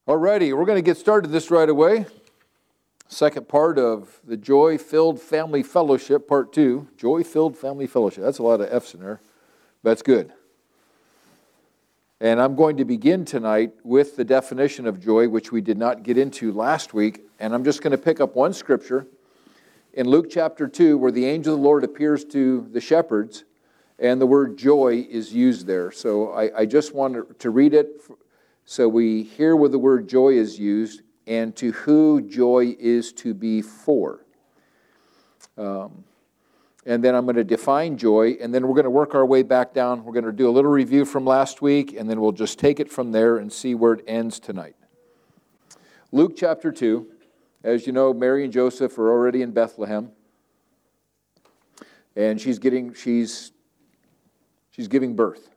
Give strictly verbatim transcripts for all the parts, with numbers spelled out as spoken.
Alrighty, we're going to get started this right away. Second part of the Joy-Filled Family Fellowship, part two. Joy-Filled Family Fellowship. That's a lot of F's in there. That's good. And I'm going to begin tonight with the definition of joy, which we did not get into last week. And I'm just going to pick up one scripture in Luke chapter two, where the angel of the Lord appears to the shepherds, and the word joy is used there. So I, I just want to read it so we hear where the word joy is used and to who joy is to be for. Um, and then I'm going to define joy, and then we're going to work our way back down. We're going to do a little review from last week, and then we'll just take it from there and see where it ends tonight. Luke chapter two. As you know, Mary and Joseph are already in Bethlehem, and she's getting she's she's giving birth.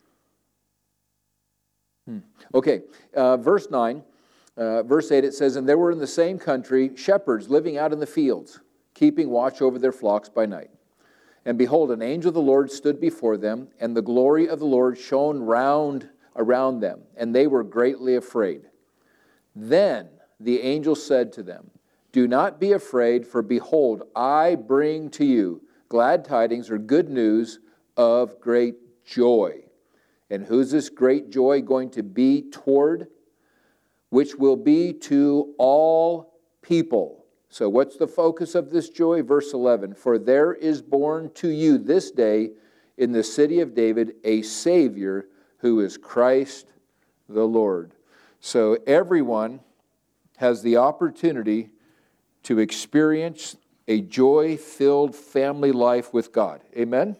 Hmm. Okay, uh, verse nine, uh, verse eight. It says, "And there were in the same country shepherds living out in the fields, keeping watch over their flocks by night. And behold, an angel of the Lord stood before them, and the glory of the Lord shone round around them, and they were greatly afraid. Then the angel said to them, 'Do not be afraid, for behold, I bring to you glad tidings,'" or good news, "of great joy." And who's this great joy going to be toward? "Which will be to all people." So what's the focus of this joy? Verse eleven, "For there is born to you this day in the city of David a Savior, who is Christ the Lord." So everyone has the opportunity to experience a joy-filled family life with God. Amen?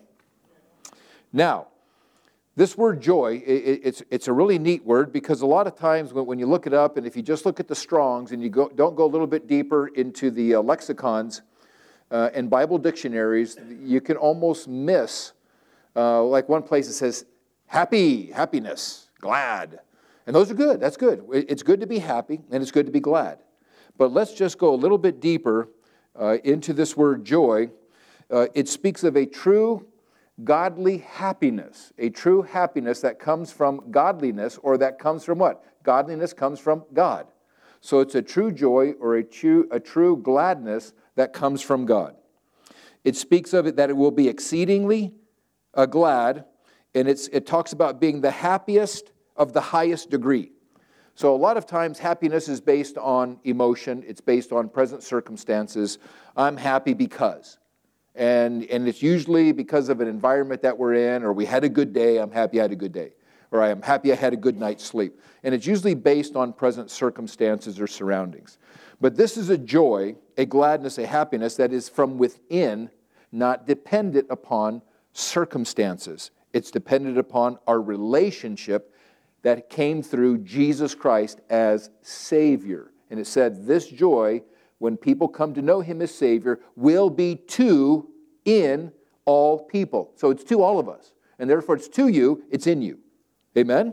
Now, this word joy, it, it's, it's a really neat word, because a lot of times when, when you look it up, and if you just look at the Strongs and you go, don't go a little bit deeper into the uh, lexicons uh, and Bible dictionaries, you can almost miss, uh, like one place it says, happy, happiness, glad. And those are good. That's good. It's good to be happy, and it's good to be glad. But let's just go a little bit deeper uh, into this word joy. Uh, it speaks of a true godly happiness, a true happiness that comes from godliness, or that comes from what? Godliness comes from God. So it's a true joy, or a true, a true gladness that comes from God. It speaks of it that it will be exceedingly uh, glad, and it's, it talks about being the happiest of the highest degree. So a lot of times happiness is based on emotion. It's based on present circumstances. I'm happy because. And, and it's usually because of an environment that we're in, or we had a good day, I'm happy I had a good day. Or I'm happy I had a good night's sleep. And it's usually based on present circumstances or surroundings. But this is a joy, a gladness, a happiness that is from within, not dependent upon circumstances. It's dependent upon our relationship that came through Jesus Christ as Savior. And it said this joy, when people come to know Him as Savior, will be to, in, all people. So it's to all of us. And therefore it's to you, it's in you. Amen?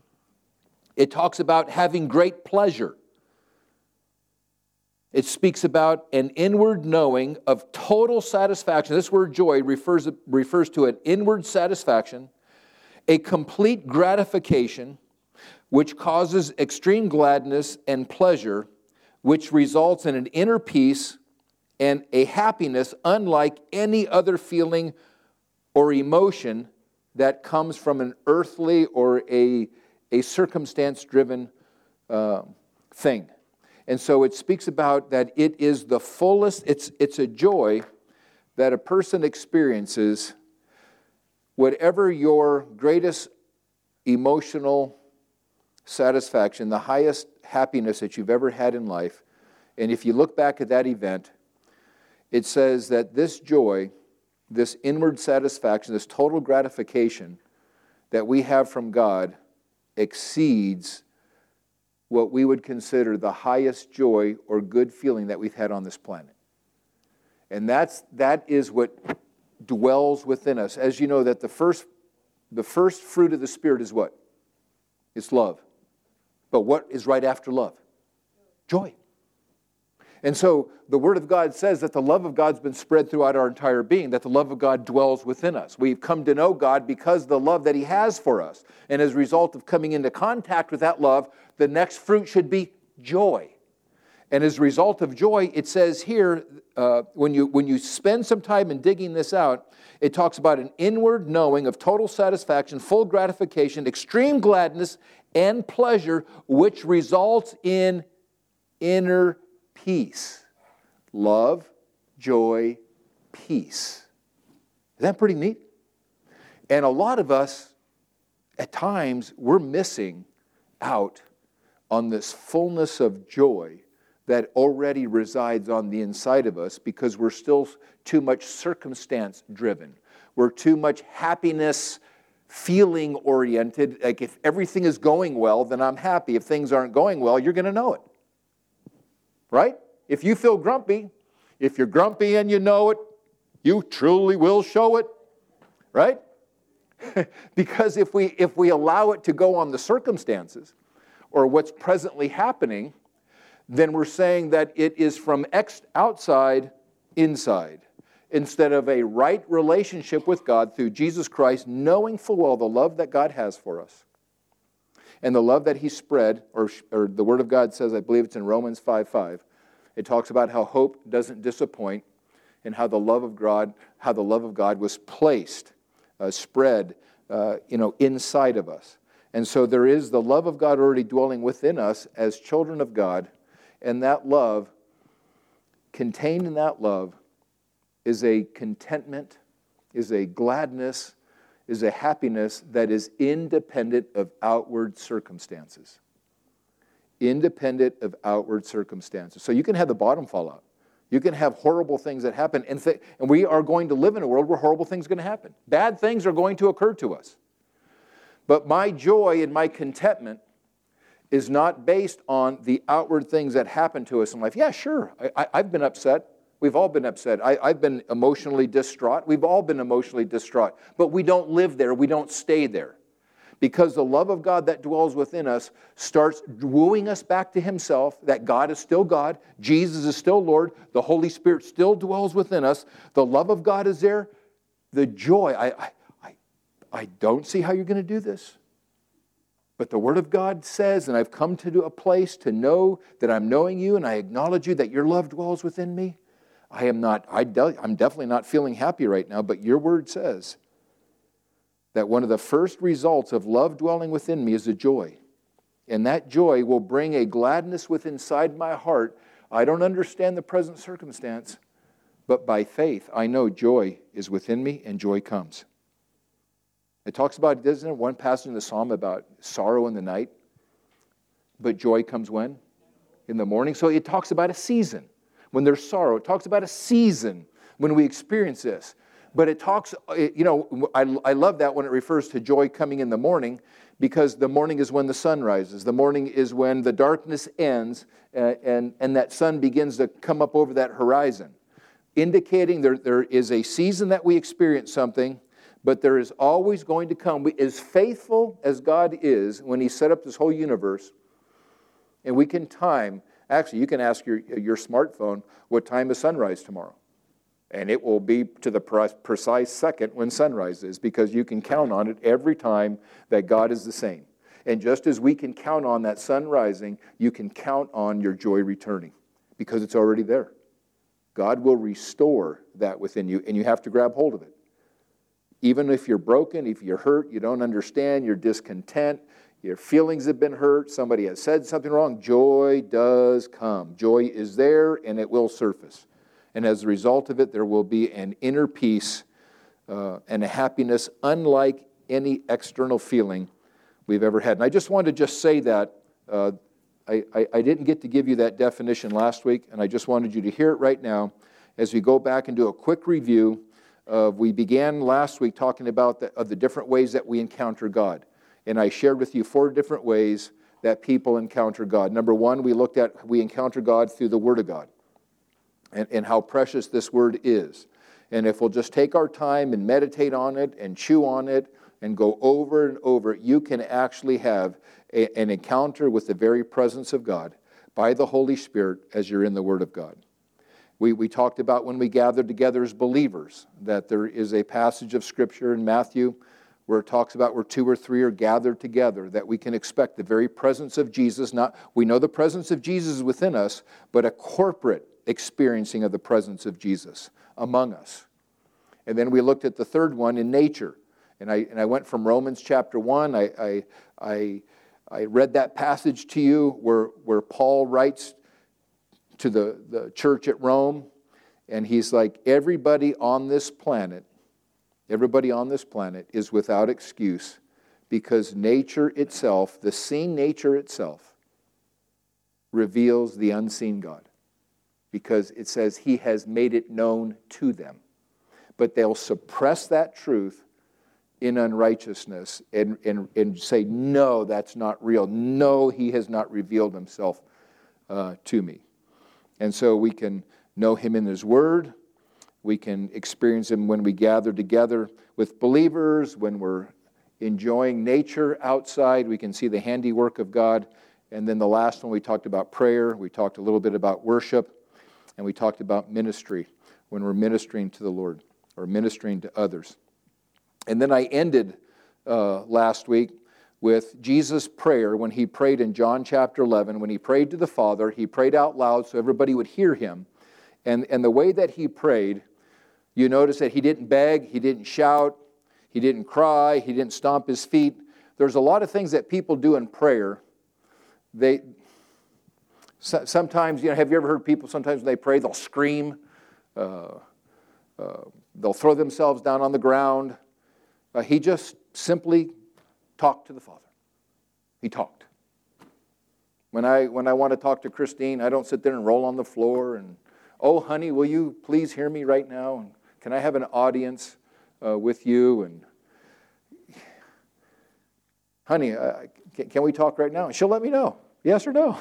It talks about having great pleasure. It speaks about an inward knowing of total satisfaction. This word joy refers, refers to an inward satisfaction, a complete gratification, which causes extreme gladness and pleasure, which results in an inner peace and a happiness unlike any other feeling or emotion that comes from an earthly or a, a circumstance-driven uh, thing. And so it speaks about that it is the fullest, it's, it's a joy that a person experiences. Whatever your greatest emotional satisfaction, the highest happiness that you've ever had in life, and if you look back at that event, it says that this joy, this inward satisfaction, this total gratification that we have from God exceeds what we would consider the highest joy or good feeling that we've had on this planet. And that's that is what dwells within us. As you know, that the first the first fruit of the Spirit is what? It's love. But what is right after love? Joy. And so the Word of God says that the love of God's been spread throughout our entire being, that the love of God dwells within us. We've come to know God because of the love that He has for us. And as a result of coming into contact with that love, the next fruit should be joy. And as a result of joy, it says here, uh, when you when you spend some time in digging this out, it talks about an inward knowing of total satisfaction, full gratification, extreme gladness, and pleasure, which results in inner peace. Love, joy, peace. Is that pretty neat? And a lot of us, at times, we're missing out on this fullness of joy that already resides on the inside of us because we're still too much circumstance driven. We're too much happiness feeling oriented. Like if everything is going well, then I'm happy. If things aren't going well, you're going to know it. Right? If you feel grumpy, if you're grumpy and you know it, you truly will show it. Right? Because if we if we allow it to go on the circumstances or what's presently happening, then we're saying that it is from ex- outside inside, instead of a right relationship with God through Jesus Christ, knowing full well the love that God has for us and the love that He spread, or, or the Word of God says, I believe it's in Romans five five, it talks about how hope doesn't disappoint and how the love of God, how the love of God was placed, uh, spread, uh, you know, inside of us. And so there is the love of God already dwelling within us as children of God, and that love, contained in that love, is a contentment, is a gladness, is a happiness that is independent of outward circumstances. Independent of outward circumstances. So you can have the bottom fall out. You can have horrible things that happen, and, th- and we are going to live in a world where horrible things are going to happen. Bad things are going to occur to us. But my joy and my contentment is not based on the outward things that happen to us in life. Yeah, sure, I, I, I've been upset. We've all been upset. I, I've been emotionally distraught. We've all been emotionally distraught. But we don't live there. We don't stay there. Because the love of God that dwells within us starts wooing us back to Himself, that God is still God, Jesus is still Lord, the Holy Spirit still dwells within us, the love of God is there, the joy. I, I, I, I don't see how you're going to do this. But the Word of God says, and I've come to a place to know that I'm knowing you, and I acknowledge you, that your love dwells within me. I am not, I de- I'm definitely not feeling happy right now, but your Word says that one of the first results of love dwelling within me is a joy. And that joy will bring a gladness within inside my heart. I don't understand the present circumstance, but by faith, I know joy is within me and joy comes. It talks about, doesn't it, one passage in the Psalm about sorrow in the night, but joy comes when? In the morning. So it talks about a season when there's sorrow. It talks about a season when we experience this. But it talks, you know, I, I love that when it refers to joy coming in the morning, because the morning is when the sun rises. The morning is when the darkness ends uh, and, and that sun begins to come up over that horizon, indicating there, there is a season that we experience something, but there is always going to come. We, as faithful as God is when He set up this whole universe, and we can time, actually you can ask your, your smartphone, what time is sunrise tomorrow? And it will be to the precise second when sunrise is, because you can count on it every time that God is the same. And just as we can count on that sun rising, you can count on your joy returning, because it's already there. God will restore that within you, and you have to grab hold of it. Even if you're broken, if you're hurt, you don't understand, you're discontent, your feelings have been hurt, somebody has said something wrong, joy does come. Joy is there, and it will surface. And as a result of it, there will be an inner peace uh, and a happiness unlike any external feeling we've ever had. And I just wanted to just say that. Uh, I, I, I didn't get to give you that definition last week, and I just wanted you to hear it right now as we go back and do a quick review. Uh, we began last week talking about the, of the different ways that we encounter God. And I shared with you four different ways that people encounter God. Number one, we looked at we encounter God through the Word of God and, and how precious this Word is. And if we'll just take our time and meditate on it and chew on it and go over and over it, you can actually have a, an encounter with the very presence of God by the Holy Spirit as you're in the Word of God. We, we talked about when we gathered together as believers that there is a passage of Scripture in Matthew where it talks about where two or three are gathered together, that we can expect the very presence of Jesus. Not, we know the presence of Jesus is within us, but a corporate experiencing of the presence of Jesus among us. And then we looked at the third one in nature. And I and I went from Romans chapter one. I I I, I read that passage to you where, where Paul writes to the, the church at Rome, and he's like, everybody on this planet, everybody on this planet is without excuse because nature itself, the seen nature itself, reveals the unseen God. Because it says he has made it known to them. But they'll suppress that truth in unrighteousness and, and, and say, no, that's not real. No, he has not revealed himself uh, to me. And so we can know him in his word. We can experience him when we gather together with believers, when we're enjoying nature outside. We can see the handiwork of God. And then the last one, we talked about prayer. We talked a little bit about worship. And we talked about ministry when we're ministering to the Lord or ministering to others. And then I ended uh, last week with Jesus' prayer when he prayed in John chapter eleven. When he prayed to the Father, he prayed out loud so everybody would hear him. And, and the way that he prayed, you notice that he didn't beg, he didn't shout, he didn't cry, he didn't stomp his feet. There's a lot of things that people do in prayer. They sometimes, you know, have you ever heard people, sometimes when they pray, they'll scream, uh, uh, they'll throw themselves down on the ground. Uh, he just simply talked to the Father. He talked. When I when I want to talk to Christine, I don't sit there and roll on the floor and, oh, honey, will you please hear me right now? And can I have an audience uh, with you? And, honey, uh, can, can we talk right now? And she'll let me know, yes or no.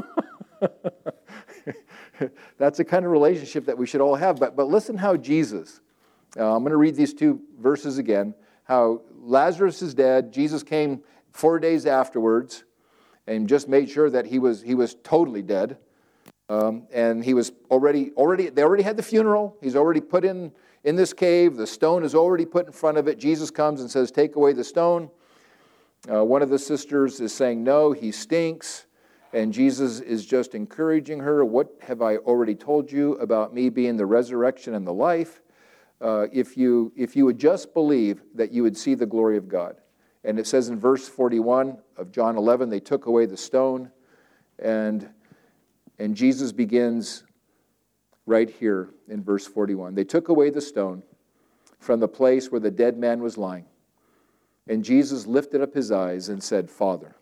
That's the kind of relationship that we should all have. But, but listen how Jesus, uh, I'm going to read these two verses again, how Lazarus is dead. Jesus came four days afterwards and just made sure that he was he was totally dead. Um, and he was already, already, they already had the funeral. He's already put in, in this cave. The stone is already put in front of it. Jesus comes and says, take away the stone. Uh, one of the sisters is saying, no, he stinks. And Jesus is just encouraging her. What have I already told you about me being the resurrection and the life? Uh, if you if you would just believe that you would see the glory of God. And it says in verse forty-one of John eleven, they took away the stone. And, and Jesus begins right here in verse forty-one. They took away the stone from the place where the dead man was lying. And Jesus lifted up his eyes and said, Father,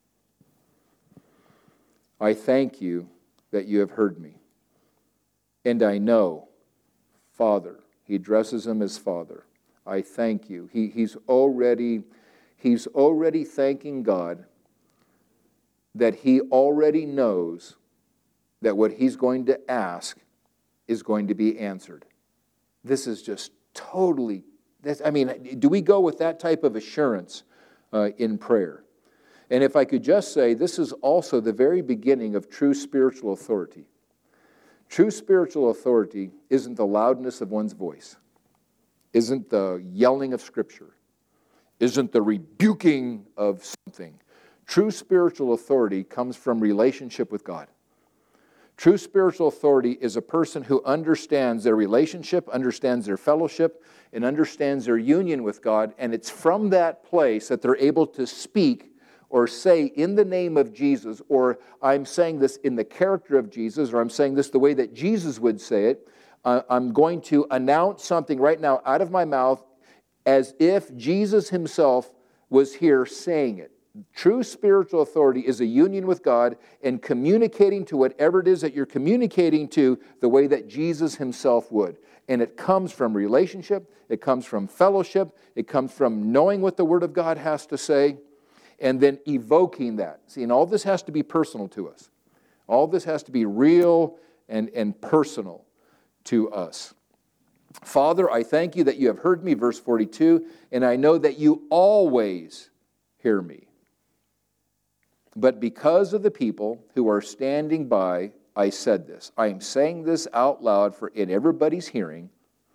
I thank you that you have heard me. And I know, Father, he addresses him as Father. I thank you. He, he's already, he's already thanking God that he already knows that what he's going to ask is going to be answered. This is just totally, that's, I mean, do we go with that type of assurance uh, in prayer? And if I could just say, this is also the very beginning of true spiritual authority. True spiritual authority isn't the loudness of one's voice, isn't the yelling of Scripture, isn't the rebuking of something. True spiritual authority comes from relationship with God. True spiritual authority is a person who understands their relationship, understands their fellowship, and understands their union with God, and it's from that place that they're able to speak or say in the name of Jesus, or I'm saying this in the character of Jesus, or I'm saying this the way that Jesus would say it. Uh, I'm going to announce something right now out of my mouth as if Jesus himself was here saying it. True spiritual authority is a union with God and communicating to whatever it is that you're communicating to the way that Jesus himself would. And it comes from relationship, it comes from fellowship, it comes from knowing what the Word of God has to say, and then evoking that. See, and all this has to be personal to us. All this has to be real and, and personal to us. Father, I thank you that you have heard me, verse forty-two, and I know that you always hear me. But because of the people who are standing by, I said this. I am saying this out loud for in everybody's hearing,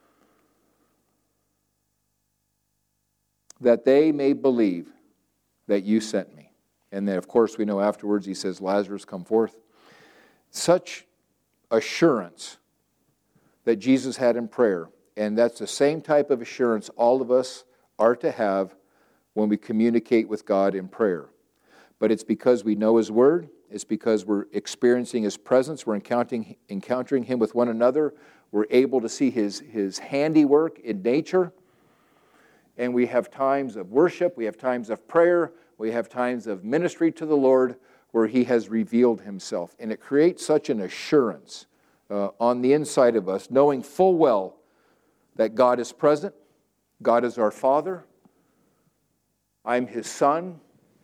that they may believe that you sent me. And then, of course, we know afterwards he says, Lazarus, come forth. Such assurance that Jesus had in prayer. And that's the same type of assurance all of us are to have when we communicate with God in prayer. But it's because we know His Word. It's because we're experiencing His presence. We're encountering, encountering Him with one another. We're able to see His, His handiwork in nature. And we have times of worship. We have times of prayer. We have times of ministry to the Lord where He has revealed Himself. And it creates such an assurance uh, on the inside of us, knowing full well that God is present. God is our Father. I'm His Son.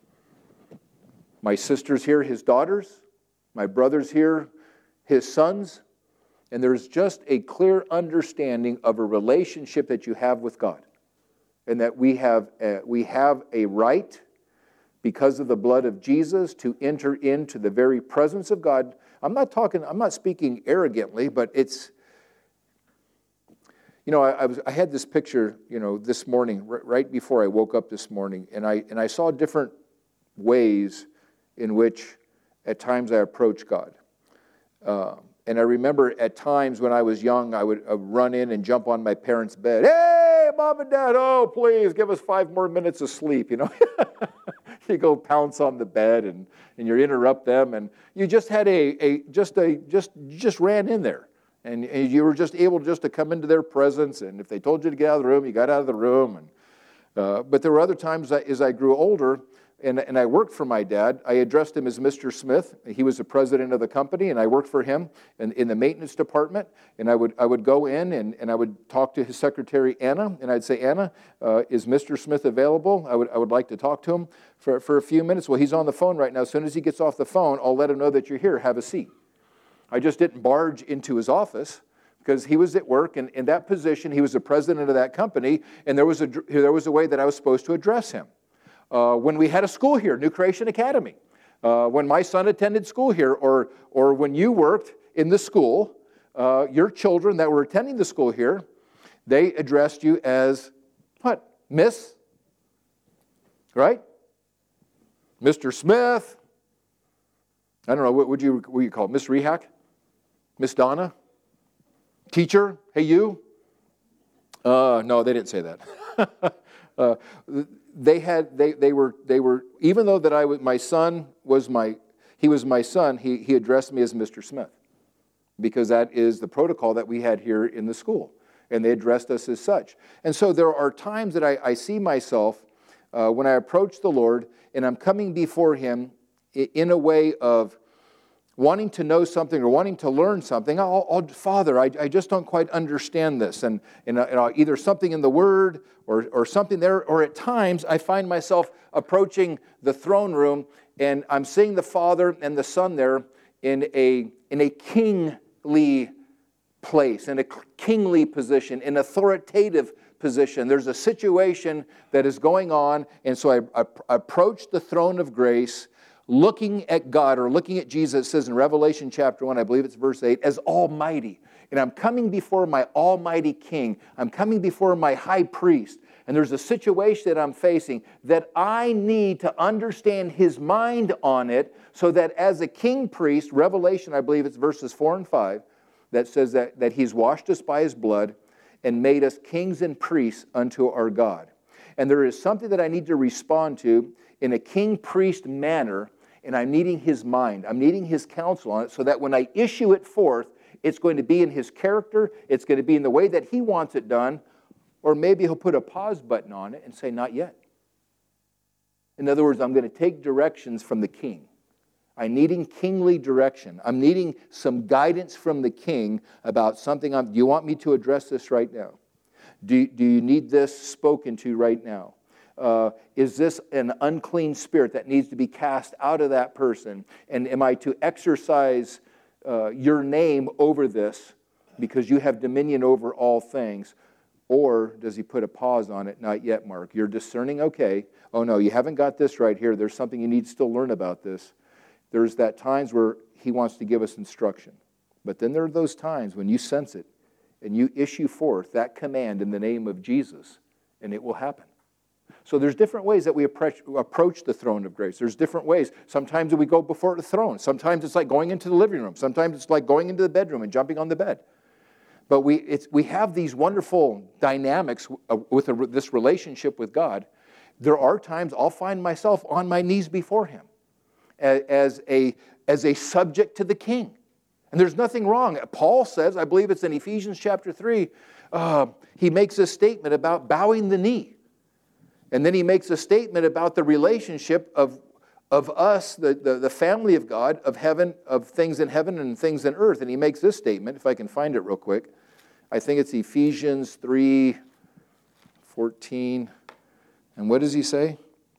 My sister's here, His daughters. My brother's here, His sons. And there's just a clear understanding of a relationship that you have with God. And that we have a, we have a right, because of the blood of Jesus, to enter into the very presence of God. I'm not talking, I'm not speaking arrogantly, but it's, you know, I, I was I had this picture, you know, this morning, r- right before I woke up this morning, and I and I saw different ways in which at times I approach God. Uh, and I remember at times when I was young, I would uh, run in and jump on my parents' bed. Hey, Mom and Dad, oh, please give us five more minutes of sleep, you know. You go pounce on the bed and, and you interrupt them, and you just had a, a just a just just ran in there. And, and you were just able just to come into their presence, and if they told you to get out of the room, you got out of the room. And uh, but there were other times that, as I grew older, and, and I worked for my dad, I addressed him as Mister Smith. He was the president of the company, and I worked for him in, in the maintenance department. And I would I would go in, and, and I would talk to his secretary, Anna, and I'd say, Anna, uh, is Mister Smith available? I would I would like to talk to him for, for a few minutes. Well, he's on the phone right now. As soon as he gets off the phone, I'll let him know that you're here. Have a seat. I just didn't barge into his office because he was at work, and in that position, he was the president of that company, and there was a, there was a way that I was supposed to address him. Uh, when we had a school here, New Creation Academy, uh, when my son attended school here, or, or when you worked in the school, uh, your children that were attending the school here, they addressed you as, what, Miss? Right? Mister Smith. I don't know, what would you, what would you call it? Miss Rehack? Miss Donna? Teacher? Hey, you? Uh, no, they didn't say that. uh, they had, they, they were, they were, even though that I was, my son was my, he was my son, he, he addressed me as Mister Smith, because that is the protocol that we had here in the school, and they addressed us as such. And so there are times that I, I see myself uh, when I approach the Lord, and I'm coming before Him in a way of wanting to know something or wanting to learn something. I'll, I'll, Father, I, I just don't quite understand this. And, and, uh, and either something in the Word or, or something there, or at times I find myself approaching the throne room and I'm seeing the Father and the Son there in a, in a kingly place, in a kingly position, in authoritative position. There's a situation that is going on, and so I, I approach the throne of grace looking at God, or looking at Jesus. It says in Revelation chapter one, I believe it's verse eight, as Almighty. And I'm coming before my Almighty King. I'm coming before my high priest. And there's a situation that I'm facing that I need to understand His mind on it, so that as a king priest, Revelation, I believe it's verses four and five, that says that, that He's washed us by His blood and made us kings and priests unto our God. And there is something that I need to respond to in a king-priest manner, and I'm needing His mind. I'm needing His counsel on it, so that when I issue it forth, it's going to be in His character, it's going to be in the way that He wants it done, or maybe He'll put a pause button on it and say, not yet. In other words, I'm going to take directions from the king. I'm needing kingly direction. I'm needing some guidance from the king about something. I'm, do you want me to address this right now? Do, do you need this spoken to right now? Uh, is this an unclean spirit that needs to be cast out of that person? And am I to exercise uh, your name over this because you have dominion over all things? Or does he put a pause on it? Not yet, Mark. You're discerning, okay. Oh no, you haven't got this right here. There's something you need to still learn about this. There's that times where he wants to give us instruction. But then there are those times when you sense it and you issue forth that command in the name of Jesus, and it will happen. So there's different ways that we approach, approach the throne of grace. There's different ways. Sometimes we go before the throne. Sometimes it's like going into the living room. Sometimes it's like going into the bedroom and jumping on the bed. But we it's, we have these wonderful dynamics with a, this relationship with God. There are times I'll find myself on my knees before Him as, as, a, as a subject to the King. And there's nothing wrong. Paul says, I believe it's in Ephesians chapter three, uh, he makes a statement about bowing the knee. And then he makes a statement about the relationship of, of us, the, the, the family of God, of heaven, of things in heaven and things in earth. And he makes this statement, if I can find it real quick. I think it's Ephesians three fourteen. And what does he say?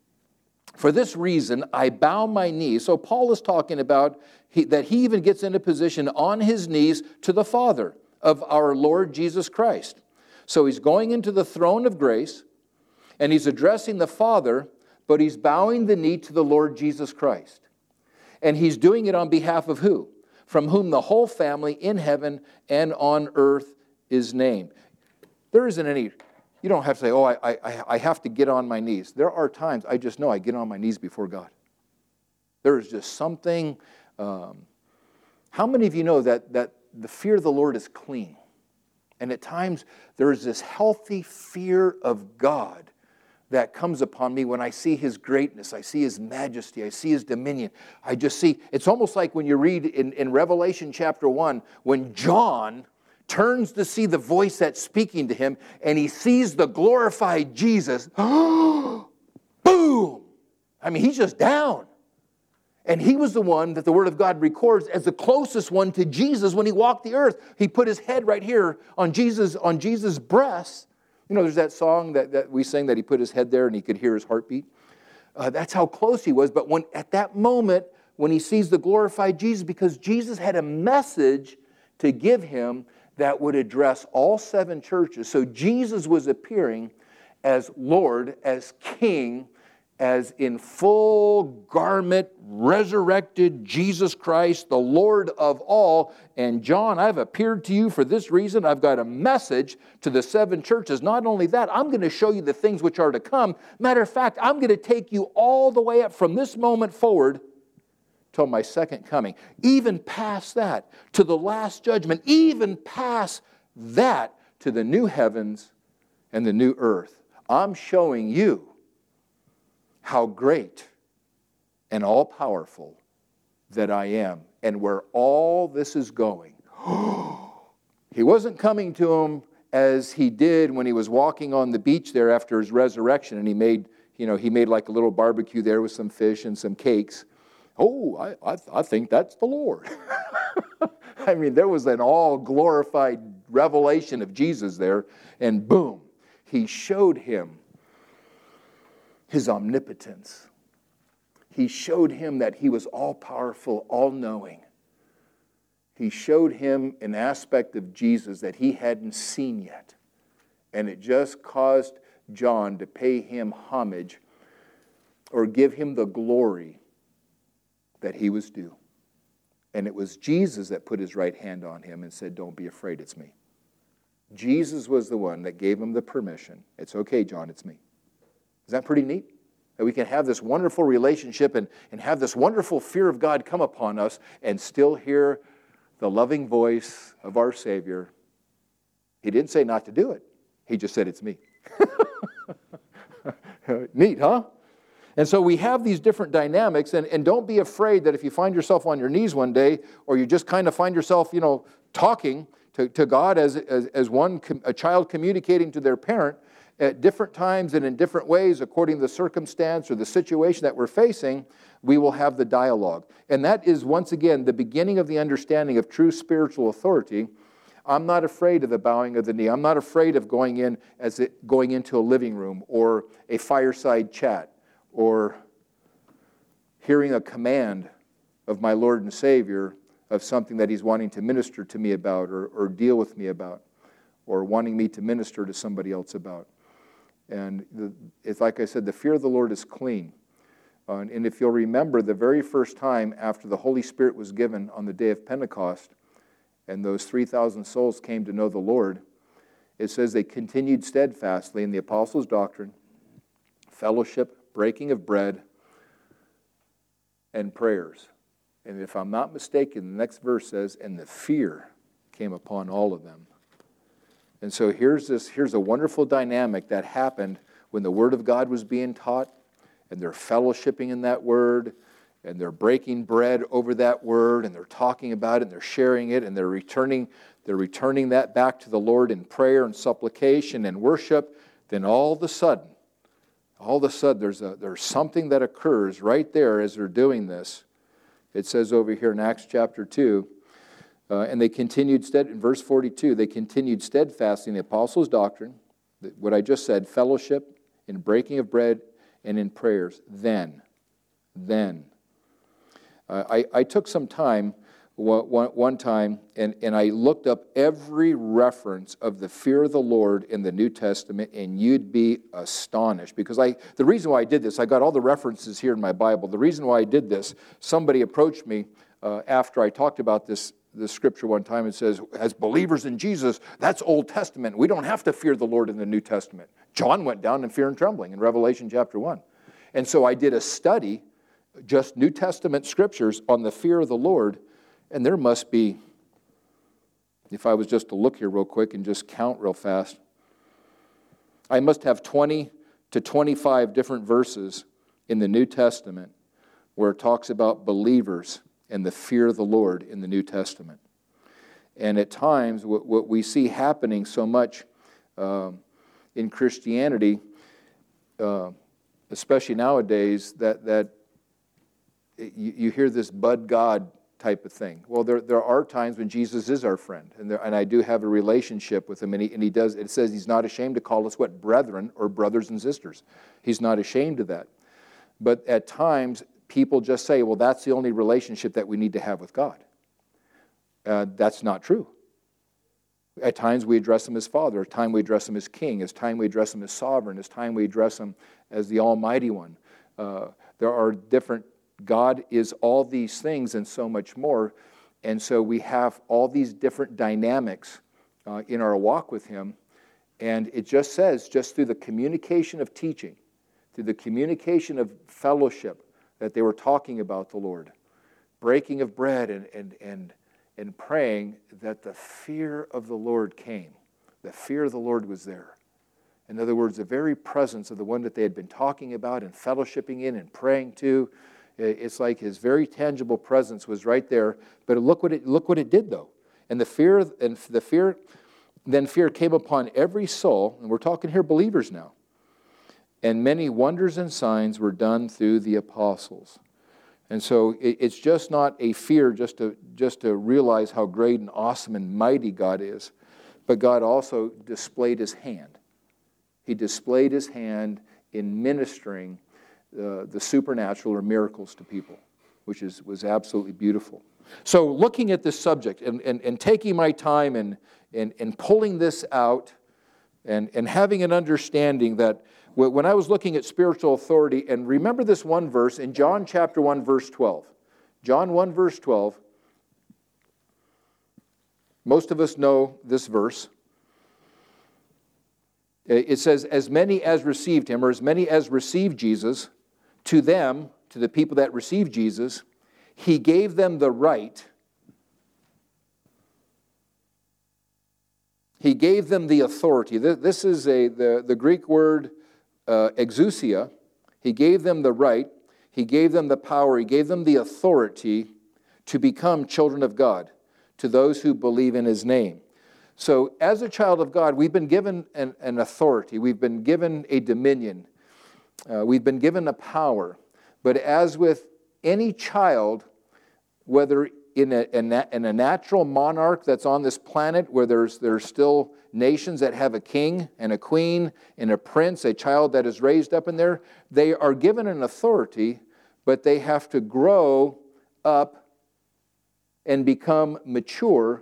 For this reason, I bow my knees. So Paul is talking about he, that he even gets into position on his knees to the Father of our Lord Jesus Christ. So he's going into the throne of grace, and he's addressing the Father, but he's bowing the knee to the Lord Jesus Christ. And he's doing it on behalf of who? From whom the whole family in heaven and on earth is named. There isn't any, you don't have to say, oh, I, I, I have to get on my knees. There are times I just know I get on my knees before God. There is just something. Um, how many of you know that, that the fear of the Lord is clean? And at times there is this healthy fear of God that comes upon me when I see His greatness, I see His majesty, I see His dominion. I just see, it's almost like when you read in, in Revelation chapter one, when John turns to see the voice that's speaking to him, and he sees the glorified Jesus. Boom! I mean, he's just down. And he was the one that the Word of God records as the closest one to Jesus when he walked the earth. He put his head right here on Jesus, on Jesus' breast. You know, there's that song that, that we sing that he put his head there and he could hear his heartbeat. Uh, that's how close he was. But when at that moment, when he sees the glorified Jesus, because Jesus had a message to give him that would address all seven churches. So Jesus was appearing as Lord, as King, as in full garment, resurrected Jesus Christ, the Lord of all. And John, I've appeared to you for this reason. I've got a message to the seven churches. Not only that, I'm going to show you the things which are to come. Matter of fact, I'm going to take you all the way up from this moment forward till my second coming. Even past that, to the last judgment. Even past that, to the new heavens and the new earth. I'm showing you how great and all-powerful that I am, and where all this is going. He wasn't coming to him as he did when he was walking on the beach there after his resurrection, and he made, you know, he made like a little barbecue there with some fish and some cakes. Oh, I, I, I think that's the Lord. I mean, there was an all-glorified revelation of Jesus there, and boom, he showed him His omnipotence. He showed him that he was all-powerful, all-knowing. He showed him an aspect of Jesus that he hadn't seen yet. And it just caused John to pay him homage or give him the glory that he was due. And it was Jesus that put his right hand on him and said, don't be afraid, it's me. Jesus was the one that gave him the permission. It's okay, John, it's me. Is that pretty neat? That we can have this wonderful relationship and, and have this wonderful fear of God come upon us and still hear the loving voice of our Savior. He didn't say not to do it. He just said, it's me. Neat, huh? And so we have these different dynamics, and, and don't be afraid that if you find yourself on your knees one day, or you just kind of find yourself, you know, talking to, to God as, as, as one, a child communicating to their parent, at different times and in different ways, according to the circumstance or the situation that we're facing, we will have the dialogue. And that is, once again, the beginning of the understanding of true spiritual authority. I'm not afraid of the bowing of the knee. I'm not afraid of going in as it, going into a living room or a fireside chat or hearing a command of my Lord and Savior of something that He's wanting to minister to me about or, or deal with me about. or wanting me to minister to somebody else about. And the, it's like I said, the fear of the Lord is clean. Uh, and if you'll remember, the very first time after the Holy Spirit was given on the day of Pentecost, and those three thousand souls came to know the Lord, it says they continued steadfastly in the apostles' doctrine, fellowship, breaking of bread, and prayers. And if I'm not mistaken, the next verse says, and the fear came upon all of them. And so here's this, here's a wonderful dynamic that happened when the Word of God was being taught, and they're fellowshipping in that Word, and they're breaking bread over that Word, and they're talking about it, and they're sharing it, and they're returning, they're returning that back to the Lord in prayer and supplication and worship. Then all of a sudden, all of a sudden, there's a there's something that occurs right there as they're doing this. It says over here in Acts chapter two, uh, and they continued, stead, in verse forty-two, they continued steadfastly in the apostles' doctrine, what I just said, fellowship, in breaking of bread, and in prayers. Then, then. Uh, I, I took some time, one, one time, and, and I looked up every reference of the fear of the Lord in the New Testament, and you'd be astonished. Because I, the reason why I did this, I got all the references here in my Bible. The reason why I did this, somebody approached me uh, after I talked about this, this scripture one time and says, as believers in Jesus, that's Old Testament. We don't have to fear the Lord in the New Testament. John went down in fear and trembling in Revelation chapter one. And so I did a study, just New Testament scriptures on the fear of the Lord, and there must be, if I was just to look here real quick and just count real fast, I must have twenty to twenty-five different verses in the New Testament where it talks about believers and the fear of the Lord in the New Testament. And at times, what, what we see happening so much uh, in Christianity, uh, especially nowadays, that that you, you hear this bud God type of thing. Well, there there are times when Jesus is our friend, and there, and I do have a relationship with him, and he, and he does. It says he's not ashamed to call us what, brethren or brothers and sisters. He's not ashamed of that. But at times, people just say, well, that's the only relationship that we need to have with God. Uh, that's not true. At times we address him as Father. At times we address him as King. At times we address him as Sovereign. At times we address him as the Almighty One. Uh, there are different, God is all these things and so much more. And so we have all these different dynamics uh, in our walk with him. And it just says, just through the communication of teaching, through the communication of fellowship, that they were talking about the Lord, breaking of bread and and and and praying, that the fear of the Lord came. The fear of the Lord was there. In other words, the very presence of the one that they had been talking about and fellowshipping in and praying to, it's like his very tangible presence was right there. But look what it look what it did though. And the fear and the fear, then fear came upon every soul, and we're talking here believers now. And many wonders and signs were done through the apostles. And so it's just not a fear just to, just to realize how great and awesome and mighty God is, but God also displayed his hand. He displayed his hand in ministering uh, the supernatural or miracles to people, which is, was absolutely beautiful. So looking at this subject and, and, and taking my time and, and, and pulling this out and, and having an understanding that when I was looking at spiritual authority, and remember this one verse in John chapter one, verse twelve. John one, verse twelve. Most of us know this verse. It says, as many as received him, or as many as received Jesus, to them, to the people that received Jesus, he gave them the right. He gave them the authority. This is a the, the Greek word uh, exousia. He gave them the right. He gave them the power. He gave them the authority to become children of God, to those who believe in his name. So as a child of God, we've been given an, an authority. We've been given a dominion. Uh, we've been given a power. But as with any child, whether in a, in a, in a natural monarch that's on this planet where there's, there's still nations that have a king and a queen and a prince, a child that is raised up in there, they are given an authority, but they have to grow up and become mature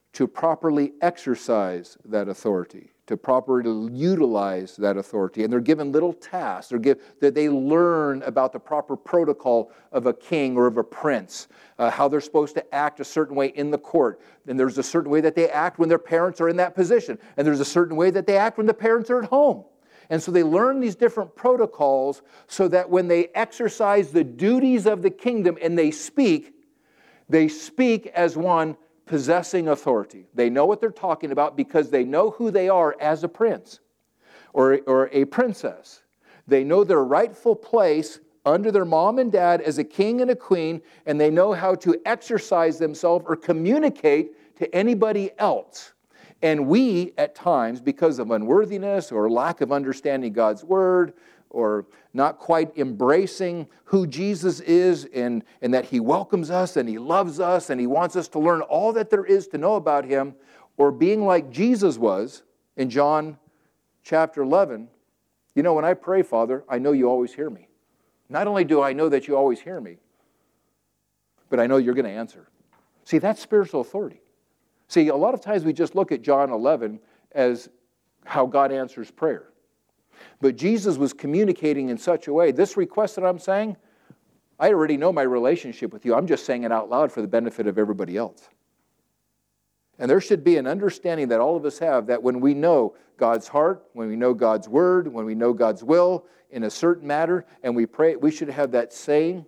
to properly exercise that authority, to properly utilize that authority. And they're given little tasks. They're give, that they learn about the proper protocol of a king or of a prince, uh, how they're supposed to act a certain way in the court. And there's a certain way that they act when their parents are in that position. And there's a certain way that they act when the parents are at home. And so they learn these different protocols so that when they exercise the duties of the kingdom and they speak, they speak as one possessing authority. They know what they're talking about because they know who they are as a prince or, or a princess. They know their rightful place under their mom and dad as a king and a queen, and they know how to exercise themselves or communicate to anybody else. And we, at times, because of unworthiness or lack of understanding God's word, or not quite embracing who Jesus is and, and that he welcomes us and he loves us and he wants us to learn all that there is to know about him, or being like Jesus was in John chapter eleven, you know, when I pray, Father, I know you always hear me. Not only do I know that you always hear me, but I know you're going to answer. See, that's spiritual authority. See, a lot of times we just look at John eleven as how God answers prayer. But Jesus was communicating in such a way, this request that I'm saying, I already know my relationship with you. I'm just saying it out loud for the benefit of everybody else. And there should be an understanding that all of us have that when we know God's heart, when we know God's word, when we know God's will in a certain matter, and we pray, we should have that same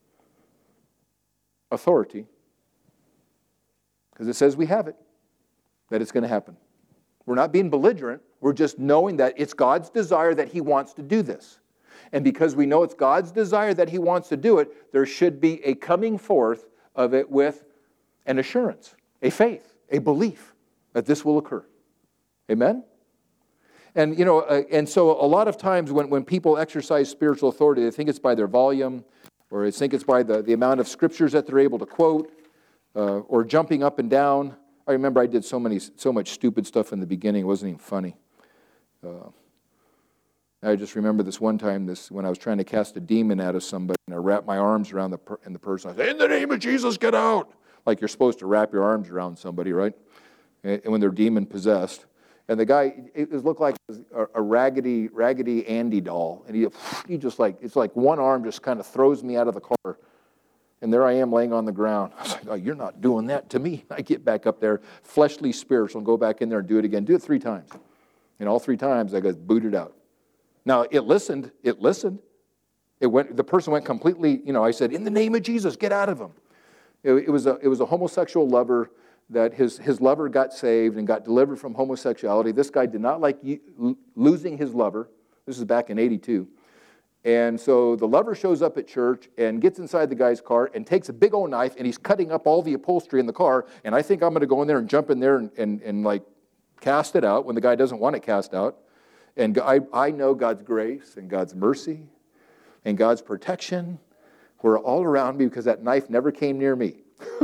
authority. Because it says we have it, that it's going to happen. We're not being belligerent. We're just knowing that it's God's desire that he wants to do this. And because we know it's God's desire that he wants to do it, there should be a coming forth of it with an assurance, a faith, a belief that this will occur. Amen? And, you know, uh, and so a lot of times when, when people exercise spiritual authority, they think it's by their volume, or they think it's by the, the amount of scriptures that they're able to quote, uh, or jumping up and down. I remember I did so many, so much stupid stuff in the beginning. It wasn't even funny. Uh, I just remember this one time, this when I was trying to cast a demon out of somebody, and I wrapped my arms around the per, and the person. I said, "In the name of Jesus, get out!" Like you're supposed to wrap your arms around somebody, right? And, and when they're demon possessed, and the guy, it, it looked like a, a raggedy, raggedy Andy doll, and he, he just like it's like one arm just kind of throws me out of the car. And there I am laying on the ground. I was like, "Oh, you're not doing that to me." I get back up there, fleshly, spiritual, and go back in there and do it again. Do it three times. And all three times I got booted out. Now, it listened. It listened. It went. The person went completely, you know, I said, "In the name of Jesus, get out of him." It, it, was, a, it was a homosexual lover that his, his lover got saved and got delivered from homosexuality. This guy did not like losing his lover. This is back in eighty-two. And so the lover shows up at church and gets inside the guy's car and takes a big old knife and he's cutting up all the upholstery in the car. And I think I'm going to go in there and jump in there and, and, and like cast it out when the guy doesn't want it cast out. And I, I know God's grace and God's mercy and God's protection were all around me because that knife never came near me.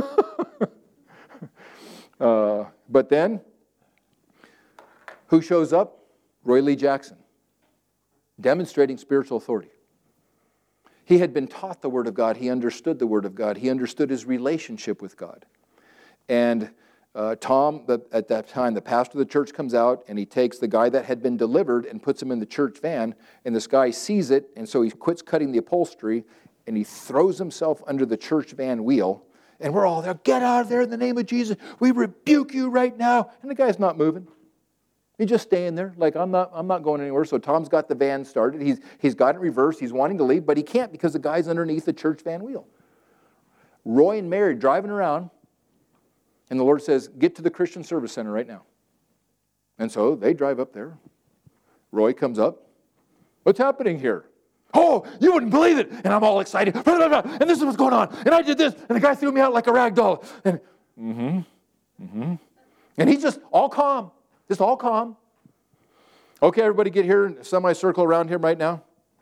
uh, but then, who shows up? Roy Lee Jackson. Demonstrating spiritual authority. He had been taught the Word of God. He understood the Word of God. He understood his relationship with God. And uh, Tom, the, at that time, the pastor of the church comes out, and he takes the guy that had been delivered and puts him in the church van, and this guy sees it, and so he quits cutting the upholstery, and he throws himself under the church van wheel, and we're all there, "Get out of there in the name of Jesus. We rebuke you right now." And the guy's not moving. He's just staying there, like, I'm not I'm not going anywhere. So Tom's got the van started. He's He's got it reversed. He's wanting to leave, but he can't because the guy's underneath the church van wheel. Roy and Mary driving around, and the Lord says, "Get to the Christian Service Center right now." And so they drive up there. Roy comes up. "What's happening here?" "Oh, you wouldn't believe it." And I'm all excited. "And this is what's going on. And I did this. And the guy threw me out like a rag doll." And mm-hmm, mm-hmm. And he's just all calm. Just all calm. "Okay, everybody get here and semicircle around him right now.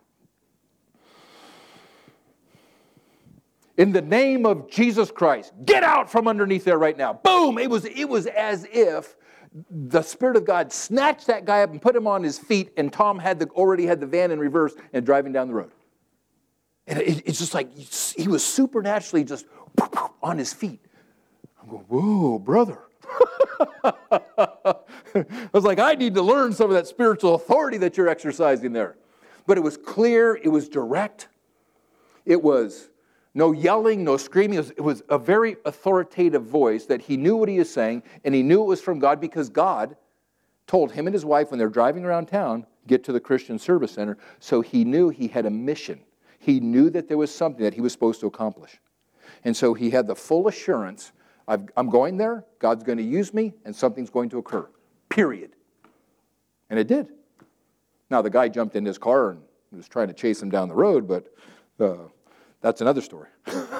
In the name of Jesus Christ, get out from underneath there right now." Boom! It was, it was as if the Spirit of God snatched that guy up and put him on his feet, and Tom had the, already had the van in reverse and driving down the road. And it, it's just like he was supernaturally just on his feet. I'm going, "Whoa, brother." I was like, I need to learn some of that spiritual authority that you're exercising there. But it was clear, it was direct. It was no yelling, no screaming. It was, it was a very authoritative voice that he knew what he was saying, and he knew it was from God because God told him and his wife when they're driving around town, get to the Christian Service Center. So he knew he had a mission. He knew that there was something that he was supposed to accomplish. And so he had the full assurance, I've, I'm going there, God's going to use me, and something's going to occur. Period. And it did. Now, the guy jumped in his car and was trying to chase him down the road, but uh, that's another story.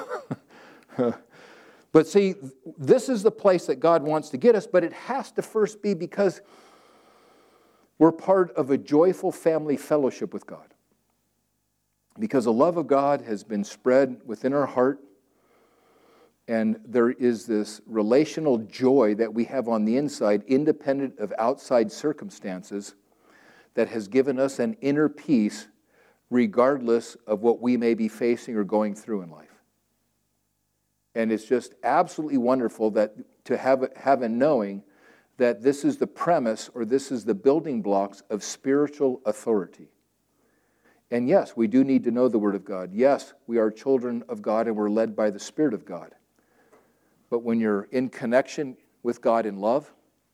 But see, this is the place that God wants to get us, but it has to first be because we're part of a joyful family fellowship with God. Because the love of God has been spread within our heart, and there is this relational joy that we have on the inside, independent of outside circumstances, that has given us an inner peace regardless of what we may be facing or going through in life. And it's just absolutely wonderful that to have, have a knowing that this is the premise or this is the building blocks of spiritual authority. And yes, we do need to know the Word of God. Yes, we are children of God and we're led by the Spirit of God. But when you're in connection with God in love,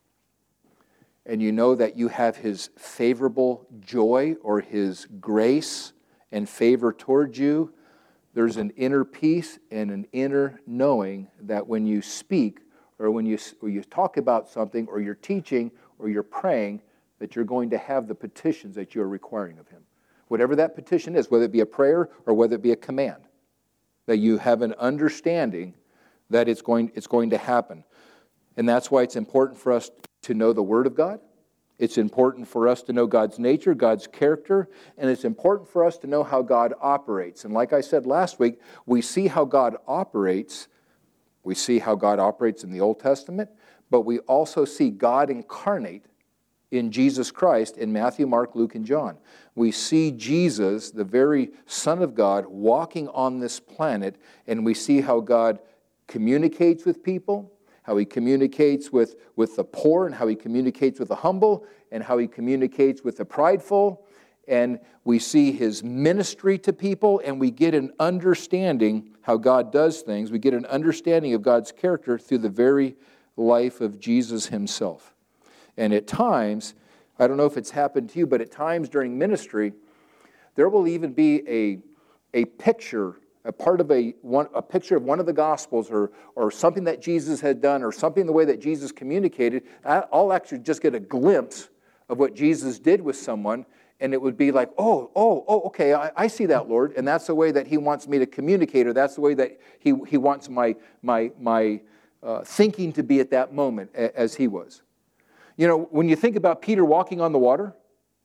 and you know that you have His favorable joy or His grace and favor towards you, there's an inner peace and an inner knowing that when you speak or when you, or you talk about something or you're teaching or you're praying, that you're going to have the petitions that you're requiring of Him. Whatever that petition is, whether it be a prayer or whether it be a command, that you have an understanding that it's going, it's going to happen. And that's why it's important for us to know the Word of God. It's important for us to know God's nature, God's character, and it's important for us to know how God operates. And like I said last week, we see how God operates. We see how God operates in the Old Testament, but we also see God incarnate in Jesus Christ in Matthew, Mark, Luke, and John. We see Jesus, the very Son of God, walking on this planet, and we see how God communicates with people, how He communicates with, with the poor, and how He communicates with the humble, and how He communicates with the prideful. And we see His ministry to people, and we get an understanding how God does things. We get an understanding of God's character through the very life of Jesus Himself. And at times, I don't know if it's happened to you, but at times during ministry, there will even be a, a picture a part of a one, a picture of one of the Gospels or, or something that Jesus had done or something the way that Jesus communicated. I'll actually just get a glimpse of what Jesus did with someone, and it would be like, oh, oh, oh, okay, I, I see that, Lord, and that's the way that He wants me to communicate, or that's the way that He, he wants my, my, my uh, thinking to be at that moment as He was. You know, when you think about Peter walking on the water,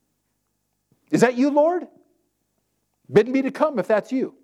is that you, Lord? Bid me to come if that's you.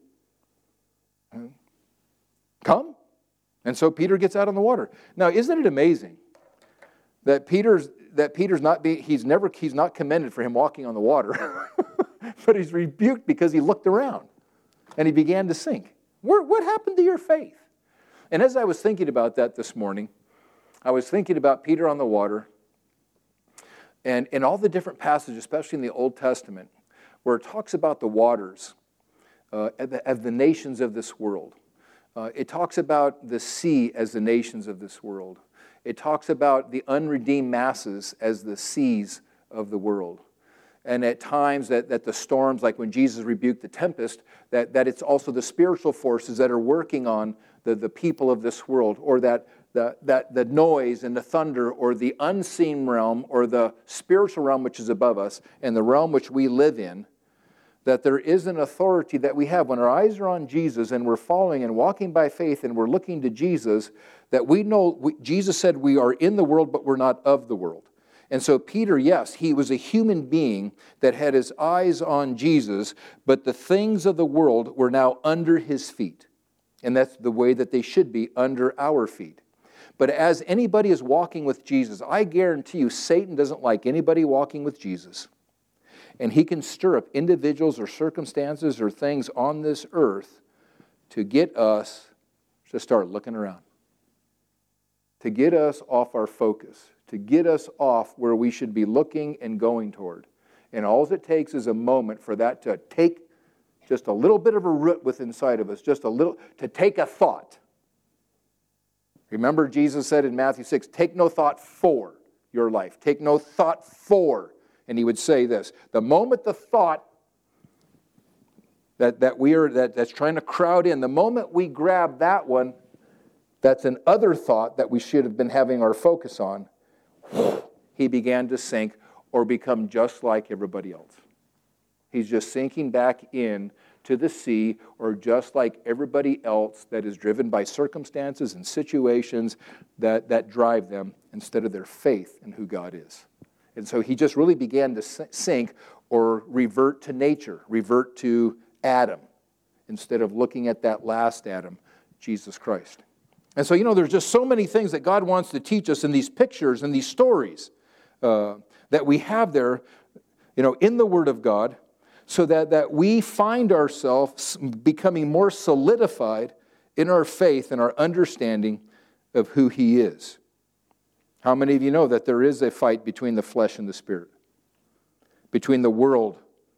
Come. And so Peter gets out on the water. Now, isn't it amazing that Peter's that Peter's not be he's never he's not commended for him walking on the water, but he's rebuked because he looked around and he began to sink. What, what happened to your faith? And as I was thinking about that this morning, I was thinking about Peter on the water and in all the different passages, especially in the Old Testament, where it talks about the waters Uh, of, the, of the nations of this world. Uh, it talks about the sea as the nations of this world. It talks about the unredeemed masses as the seas of the world. And at times that, that the storms, like when Jesus rebuked the tempest, that, that it's also the spiritual forces that are working on the, the people of this world, or that the, that the noise and the thunder, or the unseen realm, or the spiritual realm which is above us, and the realm which we live in, that there is an authority that we have when our eyes are on Jesus and we're following and walking by faith and we're looking to Jesus, that we know, we, Jesus said we are in the world, but we're not of the world. And so Peter, yes, he was a human being that had his eyes on Jesus, but the things of the world were now under his feet. And that's the way that they should be, under our feet. But as anybody is walking with Jesus, I guarantee you Satan doesn't like anybody walking with Jesus. And he can stir up individuals or circumstances or things on this earth to get us to start looking around, to get us off our focus, to get us off where we should be looking and going toward. And all it takes is a moment for that to take just a little bit of a root within inside of us, just a little, to take a thought. Remember, Jesus said in Matthew six, take no thought for your life. Take no thought for. And he would say this, the moment the thought that, that we are that, that's trying to crowd in, the moment we grab that one, that's an other thought that we should have been having our focus on, he began to sink or become just like everybody else. He's just sinking back in to the sea, or just like everybody else that is driven by circumstances and situations that, that drive them instead of their faith in who God is. And so he just really began to sink or revert to nature, revert to Adam, instead of looking at that last Adam, Jesus Christ. And so, you know, there's just so many things that God wants to teach us in these pictures and these stories uh, that we have there, you know, in the Word of God, so that, that we find ourselves becoming more solidified in our faith and our understanding of who He is. How many of you know that there is a fight between the flesh and the spirit? Between the world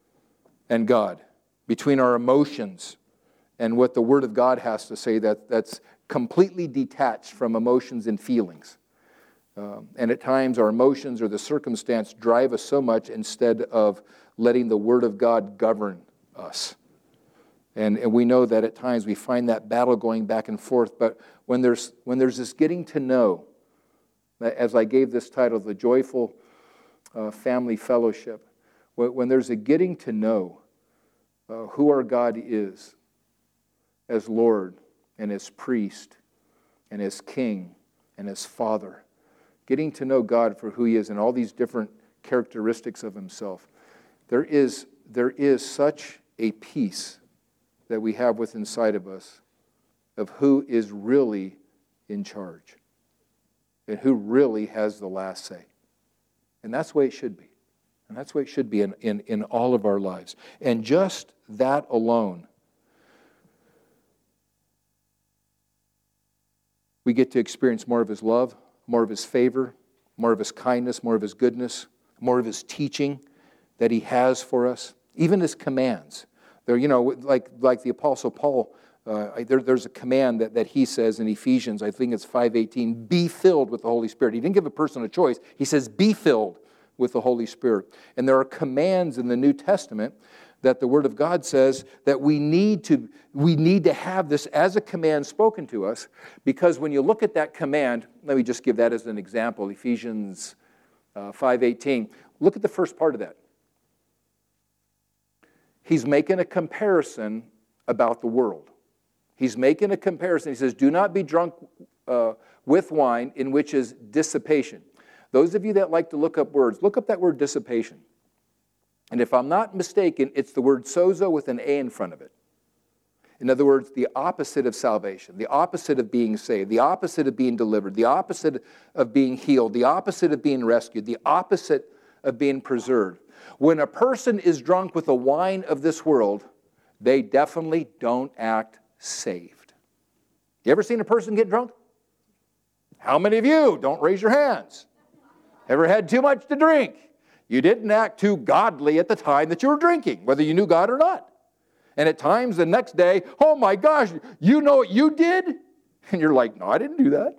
and God? Between our emotions and what the Word of God has to say, that, that's completely detached from emotions and feelings. Um, and at times our emotions or the circumstance drive us so much instead of letting the Word of God govern us. And, and we know that at times we find that battle going back and forth. But when there's, when there's this getting to know, as I gave this title, The Joyful uh, Family Fellowship, when, when there's a getting to know uh, who our God is as Lord and as priest and as King and as Father, getting to know God for who He is and all these different characteristics of Himself, there is, there is such a peace that we have within inside of us of who is really in charge and who really has the last say. And that's the way it should be. And that's the way it should be in, in, in all of our lives. And just that alone, we get to experience more of His love, more of His favor, more of His kindness, more of His goodness, more of His teaching that He has for us, even His commands. There, you know, like like the Apostle Paul, uh, there, there's a command that, that he says in Ephesians, I think it's five eighteen, be filled with the Holy Spirit. He didn't give a person a choice. He says, be filled with the Holy Spirit. And there are commands in the New Testament that the Word of God says that we need to we need to have this as a command spoken to us, because when you look at that command, let me just give that as an example, Ephesians uh, five eighteen. Look at the first part of that. He's making a comparison about the world. He's making a comparison. He says, do not be drunk uh, with wine, in which is dissipation. Those of you that like to look up words, look up that word dissipation. And if I'm not mistaken, it's the word sozo with an A in front of it. In other words, the opposite of salvation, the opposite of being saved, the opposite of being delivered, the opposite of being healed, the opposite of being rescued, the opposite of being preserved. When a person is drunk with the wine of this world, they definitely don't act saved. You ever seen a person get drunk? How many of you? Don't raise your hands. Ever had too much to drink? You didn't act too godly at the time that you were drinking, whether you knew God or not. And at times the next day, oh my gosh, you know what you did? And you're like, no, I didn't do that.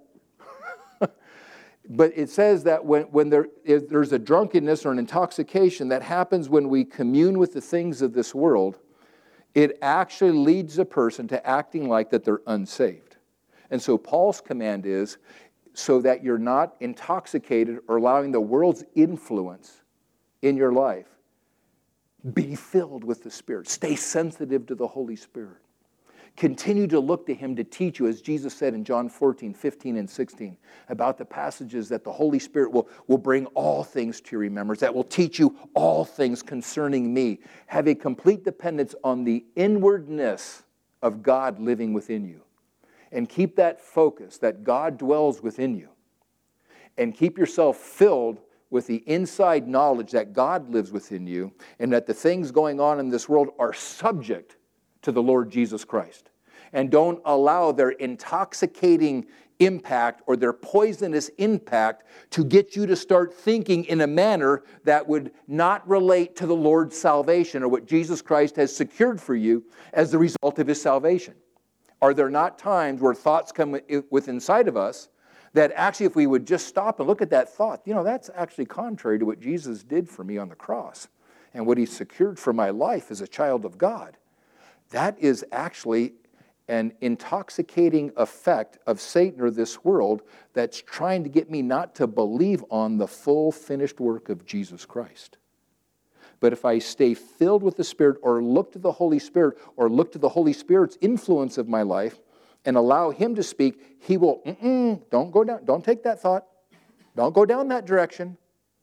But it says that when, when there is, there's a drunkenness or an intoxication that happens when we commune with the things of this world, it actually leads a person to acting like that they're unsaved. And so Paul's command is, so that you're not intoxicated or allowing the world's influence in your life, be filled with the Spirit. Stay sensitive to the Holy Spirit. Continue to look to Him to teach you, as Jesus said in John fourteen, fifteen, and sixteen, about the passages that the Holy Spirit will, will bring all things to your remembrance, that will teach you all things concerning me. Have a complete dependence on the inwardness of God living within you. And keep that focus that God dwells within you. And keep yourself filled with the inside knowledge that God lives within you, and that the things going on in this world are subject to the Lord Jesus Christ. and don't allow their intoxicating impact or their poisonous impact to get you to start thinking in a manner that would not relate to the Lord's salvation or what Jesus Christ has secured for you as the result of his salvation. Are there not times where thoughts come with inside of us that actually if we would just stop and look at that thought, you know, that's actually contrary to what Jesus did for me on the cross and what he secured for my life as a child of God. That is actually an intoxicating effect of Satan or this world that's trying to get me not to believe on the full finished work of Jesus Christ. But if I stay filled with the Spirit or look to the Holy Spirit or look to the Holy Spirit's influence of my life and allow him to speak, he will, mm-mm, don't go down, don't take that thought. Don't go down that direction.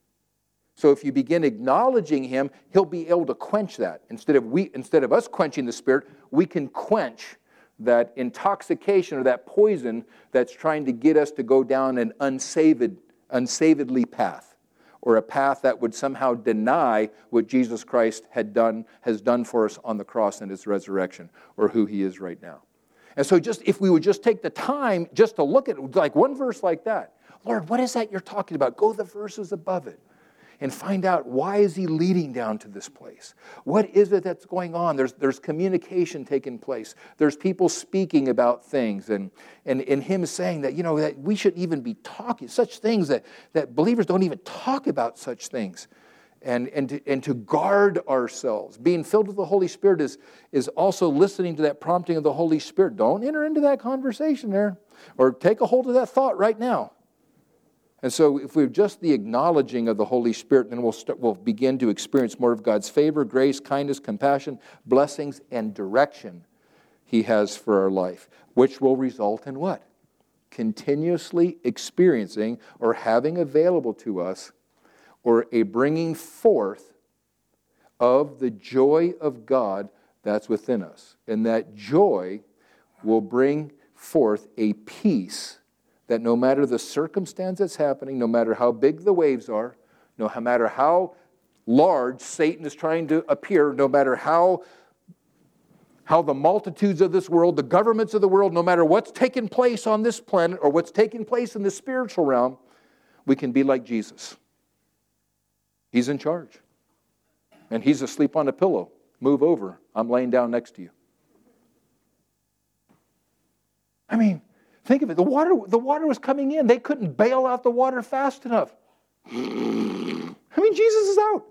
So if you begin acknowledging him, he'll be able to quench that. Instead of we, instead of us quenching the Spirit, we can quench that intoxication or that poison that's trying to get us to go down an unsaved, unsavedly path, or a path that would somehow deny what Jesus Christ had done, has done for us on the cross and his resurrection, or who he is right now. And so just if we would just take the time just to look at it, like one verse like that, Lord, what is that you're talking about? Go the verses above it and find out, why is he leading down to this place? What is it that's going on? There's, there's communication taking place. There's people speaking about things, and, and, and him saying that, you know, that we should even be talking, such things that, that believers don't even talk about such things. And, and, to, and to guard ourselves. Being filled with the Holy Spirit is, is also listening to that prompting of the Holy Spirit. Don't enter into that conversation there, or take a hold of that thought right now. And so if we're just the acknowledging of the Holy Spirit, then we'll, start, we'll begin to experience more of God's favor, grace, kindness, compassion, blessings, and direction he has for our life, which will result in what? Continuously experiencing or having available to us, or a bringing forth of the joy of God that's within us. And that joy will bring forth a peace that no matter the circumstance that's happening, no matter how big the waves are, no matter how large Satan is trying to appear, no matter how, how the multitudes of this world, the governments of the world, no matter what's taking place on this planet or what's taking place in the spiritual realm, we can be like Jesus. He's in charge. And he's asleep on a pillow. Move over. I'm laying down next to you. I mean, think of it. The water, the water was coming in. They couldn't bail out the water fast enough. I mean, Jesus is out.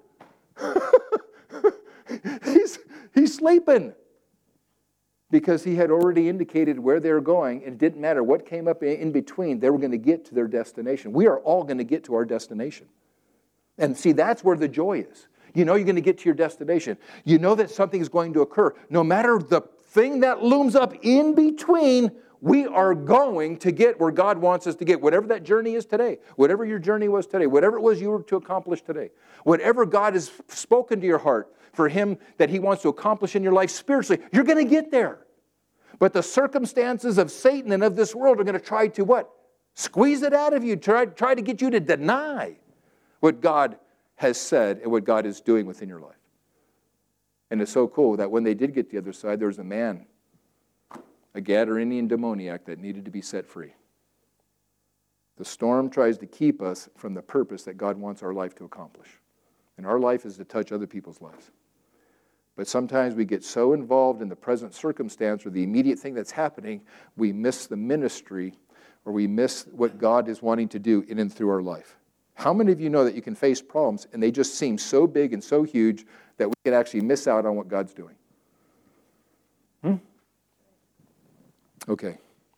he's, he's sleeping. Because he had already indicated where they were going, and it didn't matter what came up in between, they were going to get to their destination. We are all going to get to our destination. And see, that's where the joy is. You know you're going to get to your destination. You know that something is going to occur. No matter the thing that looms up in between, we are going to get where God wants us to get. Whatever that journey is today, whatever your journey was today, whatever it was you were to accomplish today, whatever God has spoken to your heart for him that he wants to accomplish in your life spiritually, you're going to get there. But the circumstances of Satan and of this world are going to try to what? Squeeze it out of you, try, try to get you to deny what God has said and what God is doing within your life. And it's so cool that when they did get to the other side, there was a man, a Gadarenian demoniac, that needed to be set free. The storm tries to keep us from the purpose that God wants our life to accomplish. And our life is to touch other people's lives. But sometimes we get so involved in the present circumstance or the immediate thing that's happening, we miss the ministry, or we miss what God is wanting to do in and through our life. How many of you know that you can face problems and they just seem so big and so huge that we can actually miss out on what God's doing? Hmm? Okay.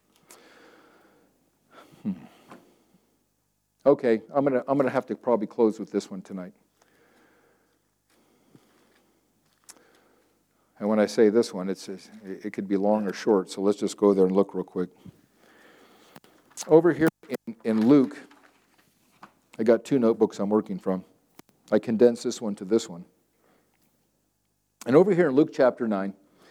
Hmm. Okay, I'm gonna I'm gonna have to probably close with this one tonight. And when I say this one, it's it could be long or short, so let's just go there and look real quick. Over here in, in Luke, I got two notebooks I'm working from. I condensed this one to this one. And over here in Luke chapter nine,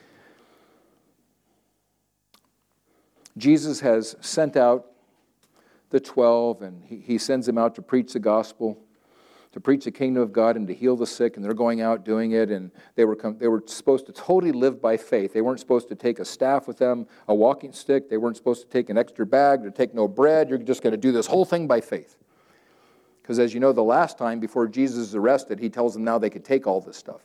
Jesus has sent out the twelve, and he, he sends them out to preach the gospel. to preach the kingdom of God and to heal the sick, and they're going out doing it, and they were com- they were supposed to totally live by faith. They weren't supposed to take a staff with them, a walking stick. They weren't supposed to take an extra bag, to take no bread. You're just going to do this whole thing by faith. Because as you know, the last time before Jesus is arrested, he tells them now they could take all this stuff.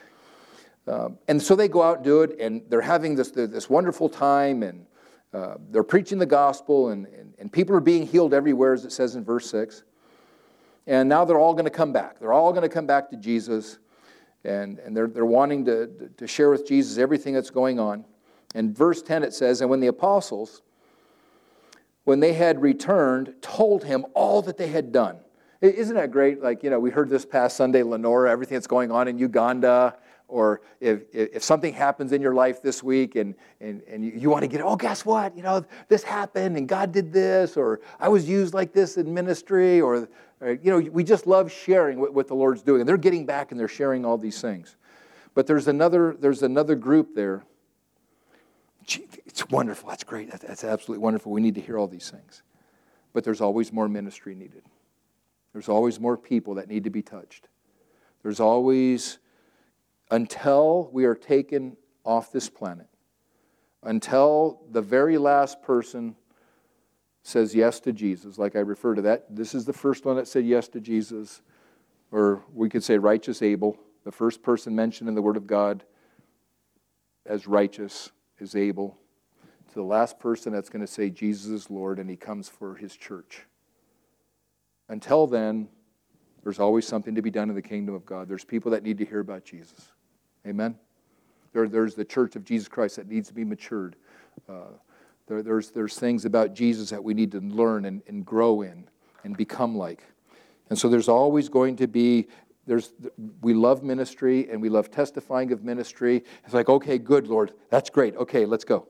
Um, and so they go out and do it, and they're having this, this wonderful time, and uh, they're preaching the gospel, and, and, and people are being healed everywhere, as it says in verse six. And now they're all going to come back. They're all going to come back to Jesus, and, and they're, they're wanting to, to share with Jesus everything that's going on. And verse ten it says, and when the apostles, when they had returned, told him all that they had done. Isn't that great? Like, you know, we heard this past Sunday, Lenora, everything that's going on in Uganda, or if if something happens in your life this week and, and, and you, you want to get, oh, guess what? You know, this happened and God did this, or I was used like this in ministry, or, or you know, we just love sharing what, what the Lord's doing. And they're getting back and they're sharing all these things. But there's another there's another group there. Gee, it's wonderful. That's great. That's, that's absolutely wonderful. We need to hear all these things. But there's always more ministry needed. There's always more people that need to be touched. There's always, until we are taken off this planet, until the very last person says yes to Jesus, like I refer to that, this is the first one that said yes to Jesus, or we could say righteous Abel, the first person mentioned in the Word of God as righteous is Abel, to the last person that's going to say Jesus is Lord and he comes for his church. Until then, there's always something to be done in the kingdom of God. There's people that need to hear about Jesus. Amen? There, there's the church of Jesus Christ that needs to be matured. Uh, there, there's, there's things about Jesus that we need to learn and, and grow in and become like. And so there's always going to be, there's we love ministry and we love testifying of ministry. It's like, okay, good, Lord. That's great. Okay, let's go.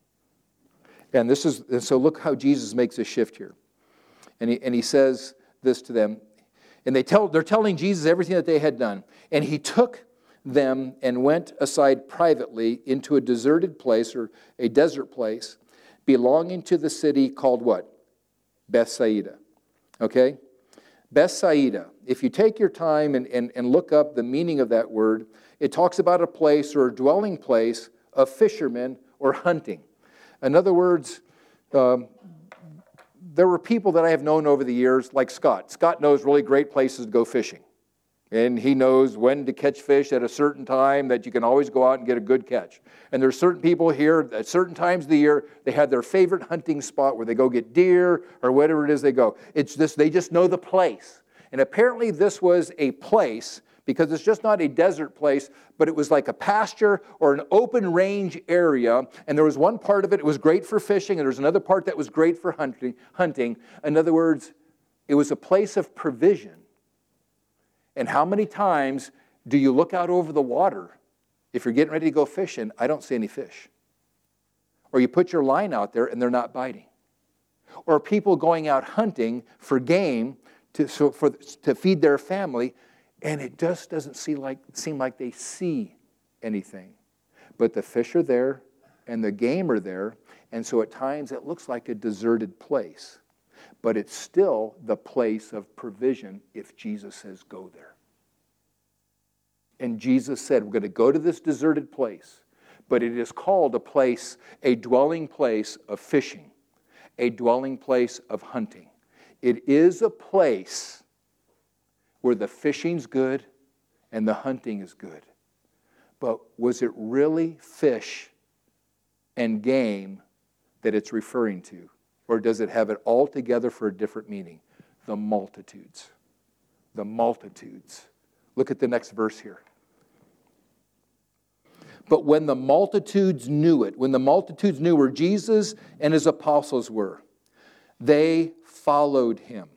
And this is, and so look how Jesus makes a shift here. And he, and he says this to them. And they tell, they're telling Jesus everything that they had done. And he took them and went aside privately into a deserted place, or a desert place, belonging to the city called what? Bethsaida. Okay? Bethsaida. If you take your time and, and, and look up the meaning of that word, it talks about a place or a dwelling place of fishermen or hunting. In other words, um, there were people that I have known over the years, like Scott. Scott knows really great places to go fishing. And he knows when to catch fish at a certain time that you can always go out and get a good catch. And there's certain people here at certain times of the year, they have their favorite hunting spot where they go get deer or whatever it is they go. It's just, they just know the place. And apparently this was a place, because it's just not a desert place, but it was like a pasture or an open range area. And there was one part of it, it was great for fishing, and there was another part that was great for hunting. hunting. In other words, it was a place of provision. And how many times do you look out over the water if you're getting ready to go fishing? I don't see any fish. Or you put your line out there and they're not biting. Or people going out hunting for game to, so for, to feed their family, and it just doesn't seem like, seem like they see anything. But the fish are there, and the game are there, and so at times it looks like a deserted place. But it's still the place of provision if Jesus says go there. And Jesus said, we're going to go to this deserted place, but it is called a place, a dwelling place of fishing, a dwelling place of hunting. It is a place where the fishing's good and the hunting is good. But was it really fish and game that it's referring to? Or does it have it all together for a different meaning? The multitudes. The multitudes. Look at the next verse here. But when the multitudes knew it, when the multitudes knew where Jesus and his apostles were, they followed him.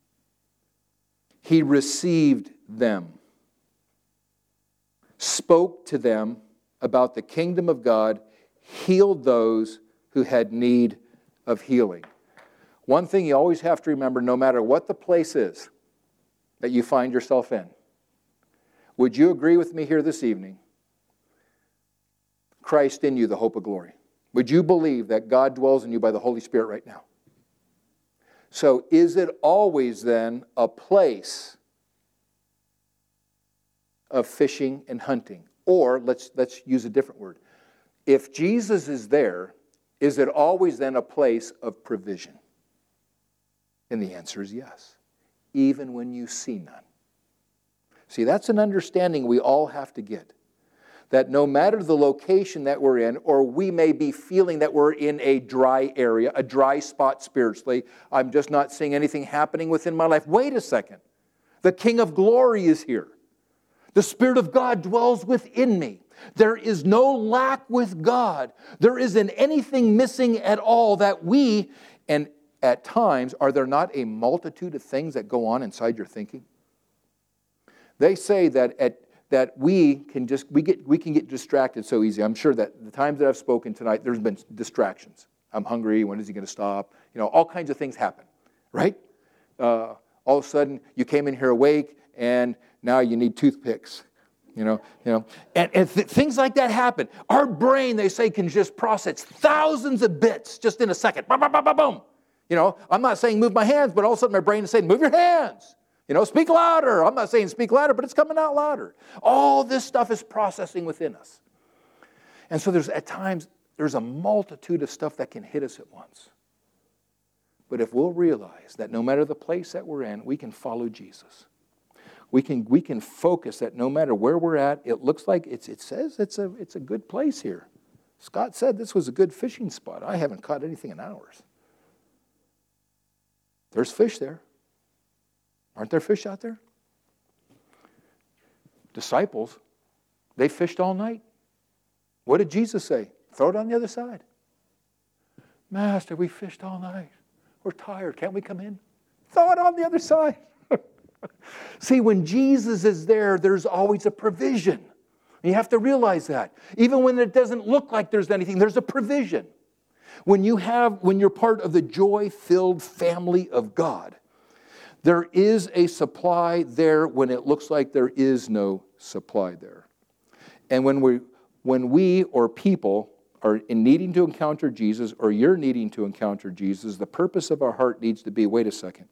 He received them, spoke to them about the kingdom of God, healed those who had need of healing. One thing you always have to remember, no matter what the place is that you find yourself in, would you agree with me here this evening? Christ in you, the hope of glory. Would you believe that God dwells in you by the Holy Spirit right now? So is it always then a place of fishing and hunting? Or let's, let's use a different word. If Jesus is there, is it always then a place of provision? And the answer is yes, even when you see none. See, that's an understanding we all have to get. That no matter the location that we're in, or we may be feeling that we're in a dry area, a dry spot spiritually, I'm just not seeing anything happening within my life. Wait a second. The King of Glory is here. The Spirit of God dwells within me. There is no lack with God. There isn't anything missing at all that we, and at times, are there not a multitude of things that go on inside your thinking? They say that at that we can just we get we can get distracted so easy. I'm sure that the times that I've spoken tonight, there's been distractions. I'm hungry. When is he going to stop? You know, all kinds of things happen, right? Uh, all of a sudden, you came in here awake, and now you need toothpicks. You know, you know, and, and th- things like that happen. Our brain, they say, can just process thousands of bits just in a second. Boom, boom, boom, boom, boom. You know, I'm not saying move my hands, but all of a sudden my brain is saying, move your hands. You know, speak louder. I'm not saying speak louder, but it's coming out louder. All this stuff is processing within us. And so there's, at times, there's a multitude of stuff that can hit us at once. But if we'll realize that no matter the place that we're in, we can follow Jesus. We can, we can focus that no matter where we're at, it looks like, it's, it says it's a, it's a good place here. Scott said this was a good fishing spot. I haven't caught anything in hours. There's fish there. Aren't there fish out there? Disciples, they fished all night. What did Jesus say? Throw it on the other side. Master, we fished all night. We're tired. Can't we come in? Throw it on the other side. See, when Jesus is there, there's always a provision. And you have to realize that. Even when it doesn't look like there's anything, there's a provision. When you have, when you're part of the joy-filled family of God, there is a supply there when it looks like there is no supply there. And when we, when we or people are in needing to encounter Jesus, or you're needing to encounter Jesus, the purpose of our heart needs to be, wait a second.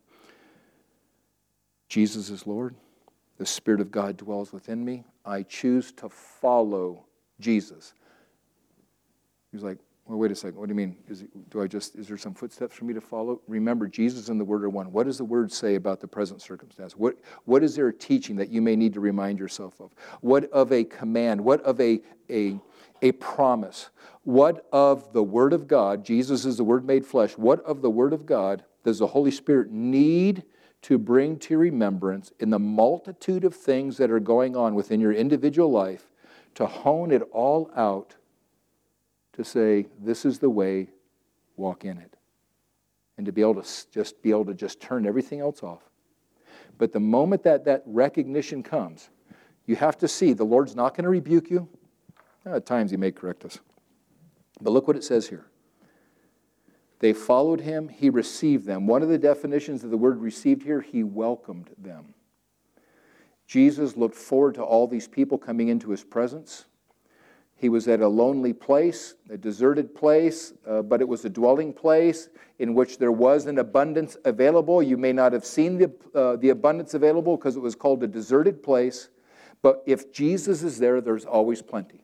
Jesus is Lord. The Spirit of God dwells within me. I choose to follow Jesus. He's like, well, wait a second. What do you mean? Is it, do I just? Is there some footsteps for me to follow? Remember, Jesus and the Word are one. What does the Word say about the present circumstance? What What is there teaching that you may need to remind yourself of? What of a command? What of a a a promise? What of the Word of God? Jesus is the Word made flesh. What of the Word of God does the Holy Spirit need to bring to remembrance in the multitude of things that are going on within your individual life, to hone it all out, to say, this is the way, walk in it. And to be able to just be able to just turn everything else off. But the moment that that recognition comes, you have to see the Lord's not going to rebuke you. At times he may correct us. But look what it says here. They followed him, he received them. One of the definitions of the word received here, he welcomed them. Jesus looked forward to all these people coming into his presence. He was at a lonely place, a deserted place, uh, but it was a dwelling place in which there was an abundance available. You may not have seen the, uh, the abundance available because it was called a deserted place, but if Jesus is there, there's always plenty.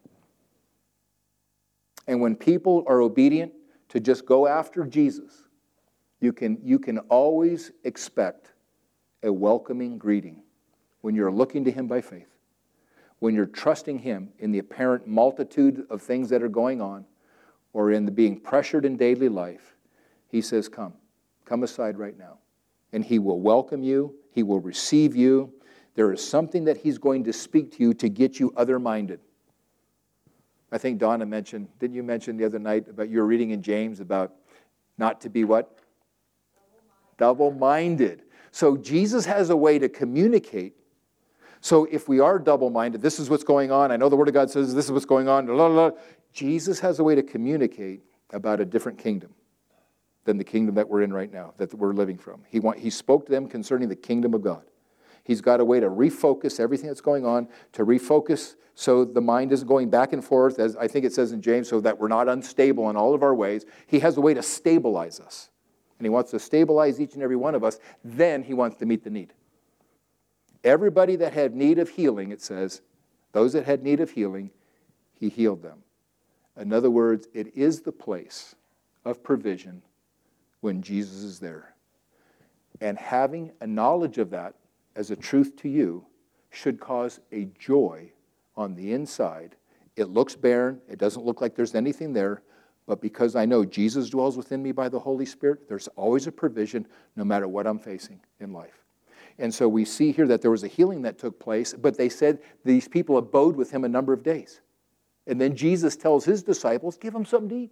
And when people are obedient to just go after Jesus, you can, you can always expect a welcoming greeting when you're looking to him by faith. When you're trusting him in the apparent multitude of things that are going on, or in the being pressured in daily life, he says, come, come aside right now. And he will welcome you, he will receive you. There is something that he's going to speak to you to get you other-minded. I think Donna mentioned, didn't you mention the other night about you were reading in James about not to be what? Double-minded. Double-minded. So Jesus has a way to communicate. So if we are double-minded, this is what's going on. I know the Word of God says this is what's going on. Blah, blah, blah. Jesus has a way to communicate about a different kingdom than the kingdom that we're in right now, that we're living from. He, want, he spoke to them concerning the kingdom of God. He's got a way to refocus everything that's going on, to refocus so the mind isn't going back and forth, as I think it says in James, so that we're not unstable in all of our ways. He has a way to stabilize us. And he wants to stabilize each and every one of us. Then he wants to meet the need. Everybody that had need of healing, it says, those that had need of healing, he healed them. In other words, it is the place of provision when Jesus is there. And having a knowledge of that as a truth to you should cause a joy on the inside. It looks barren. It doesn't look like there's anything there. But because I know Jesus dwells within me by the Holy Spirit, there's always a provision no matter what I'm facing in life. And so we see here that there was a healing that took place, but they said these people abode with him a number of days. And then Jesus tells his disciples, give them something to eat.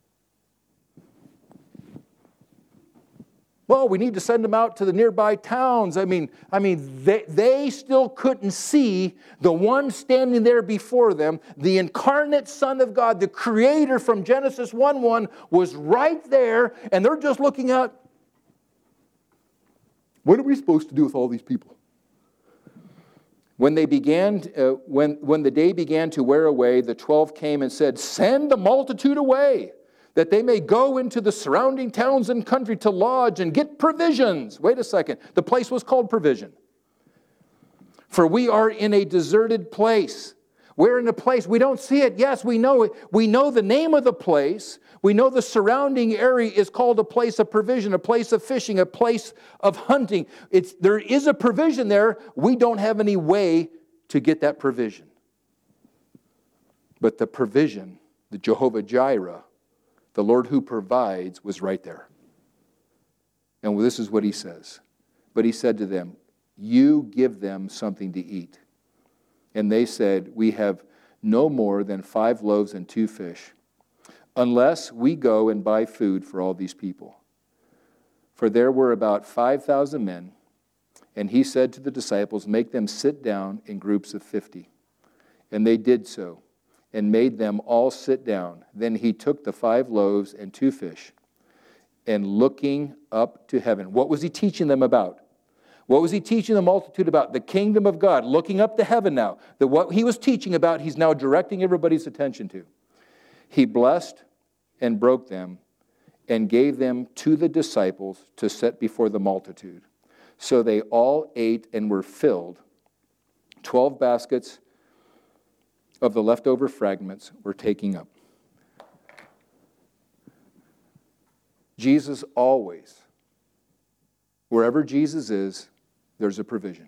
Well, we need to send them out to the nearby towns. I mean, I mean, they, they still couldn't see the one standing there before them, the incarnate Son of God, the Creator from Genesis one one was right there, and they're just looking at, what are we supposed to do with all these people? When they began, uh, when, when the day began to wear away, the twelve came and said, send the multitude away, that they may go into the surrounding towns and country to lodge and get provisions. Wait a second. The place was called Provision. For we are in a deserted place. We're in a place, we don't see it. Yes, we know it. We know the name of the place. We know the surrounding area is called a place of provision, a place of fishing, a place of hunting. It's, there is a provision there. We don't have any way to get that provision. But the provision, the Jehovah Jireh, the Lord who provides, was right there. And this is what he says. But he said to them, you give them something to eat. And they said, we have no more than five loaves and two fish, unless we go and buy food for all these people. For there were about five thousand men. And he said to the disciples, make them sit down in groups of fifty. And they did so, and made them all sit down. Then he took the five loaves and two fish, and looking up to heaven. What was he teaching them about? What was he teaching the multitude about? The kingdom of God, looking up to heaven now. That what he was teaching about, he's now directing everybody's attention to. He blessed and broke them and gave them to the disciples to set before the multitude. So they all ate and were filled. Twelve baskets of the leftover fragments were taken up. Jesus always, wherever Jesus is, there's a provision.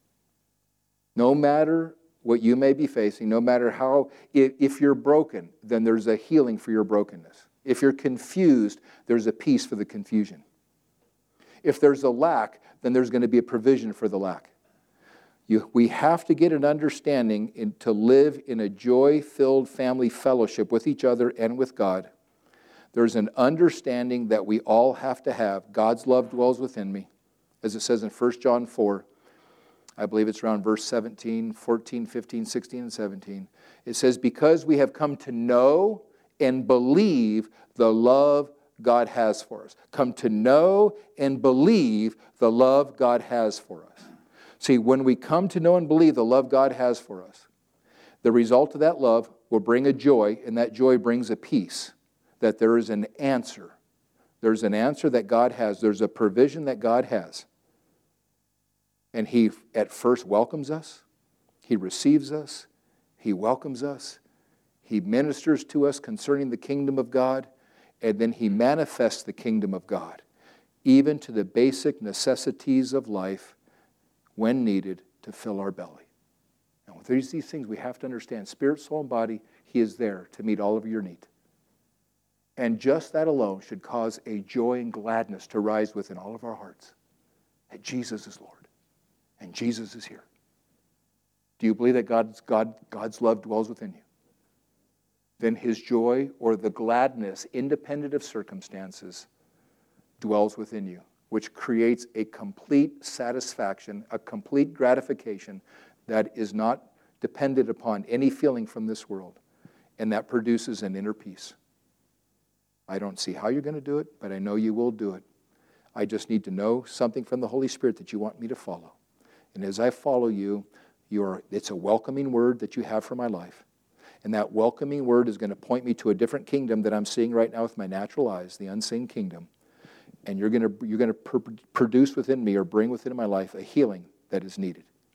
No matter what you may be facing, no matter how, if, if you're broken, then there's a healing for your brokenness. If you're confused, there's a peace for the confusion. If there's a lack, then there's going to be a provision for the lack. You, we have to get an understanding in, to live in a joy-filled family fellowship with each other and with God. There's an understanding that we all have to have. God's love dwells within me. As it says in First John four, I believe it's around verse seventeen, fourteen, fifteen, sixteen, and seventeen. It says, because we have come to know and believe the love God has for us. Come to know and believe the love God has for us. See, when we come to know and believe the love God has for us, the result of that love will bring a joy, and that joy brings a peace, that there is an answer. There's an answer that God has. There's a provision that God has. And he at first welcomes us. He receives us. He welcomes us. He ministers to us concerning the kingdom of God. And then he manifests the kingdom of God, even to the basic necessities of life when needed to fill our belly. And with these, these things we have to understand, spirit, soul, and body, he is there to meet all of your need. And just that alone should cause a joy and gladness to rise within all of our hearts, that Jesus is Lord. And Jesus is here. Do you believe that God's, God, God's love dwells within you? Then his joy or the gladness, independent of circumstances, dwells within you, which creates a complete satisfaction, a complete gratification that is not dependent upon any feeling from this world, and that produces an inner peace. I don't see how you're going to do it, but I know you will do it. I just need to know something from the Holy Spirit that you want me to follow. And as I follow you, you're, it's a welcoming word that you have for my life. And that welcoming word is going to point me to a different kingdom that I'm seeing right now with my natural eyes, the unseen kingdom. And you're going to, you're going to pr- produce within me or bring within my life a healing that is needed.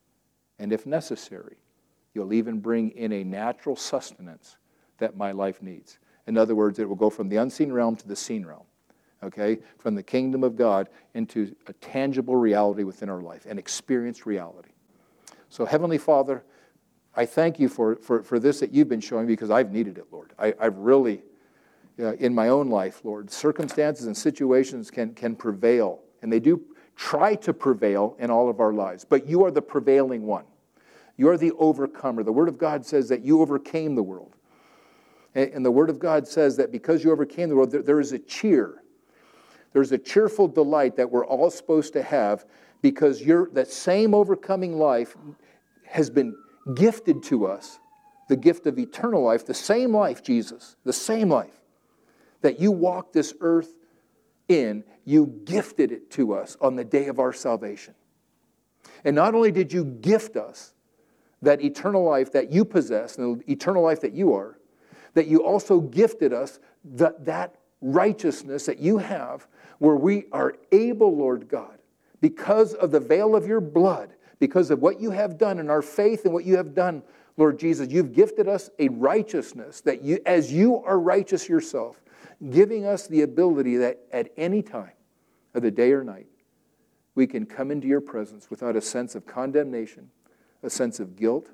And if necessary, you'll even bring in a natural sustenance that my life needs. In other words, it will go from the unseen realm to the seen realm, okay? From the kingdom of God into a tangible reality within our life, an experienced reality. So Heavenly Father, I thank you for, for, for this that you've been showing, because I've needed it, Lord. I, I've really, uh, in my own life, Lord, circumstances and situations can, can prevail, and they do try to prevail in all of our lives, but you are the prevailing one. You're the overcomer. The Word of God says that you overcame the world. And the Word of God says that because you overcame the world, there, there is a cheer. There's a cheerful delight that we're all supposed to have, because you're, that same overcoming life has been gifted to us, the gift of eternal life, the same life, Jesus, the same life that you walked this earth in, you gifted it to us on the day of our salvation. And not only did you gift us that eternal life that you possess, and the eternal life that you are, that you also gifted us that, that righteousness that you have, where we are able, Lord God, because of the veil of your blood, because of what you have done in our faith and what you have done, Lord Jesus, you've gifted us a righteousness that you, as you are righteous yourself, giving us the ability that at any time of the day or night, we can come into your presence without a sense of condemnation, a sense of guilt,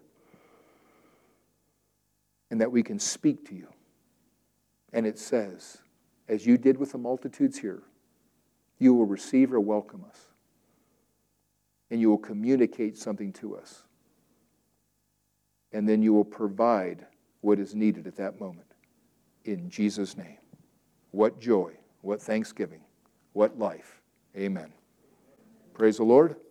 and that we can speak to you. And it says, as you did with the multitudes here, you will receive or welcome us, and you will communicate something to us, and then you will provide what is needed at that moment. In Jesus' name. What joy, what thanksgiving, what life. Amen. Praise the Lord.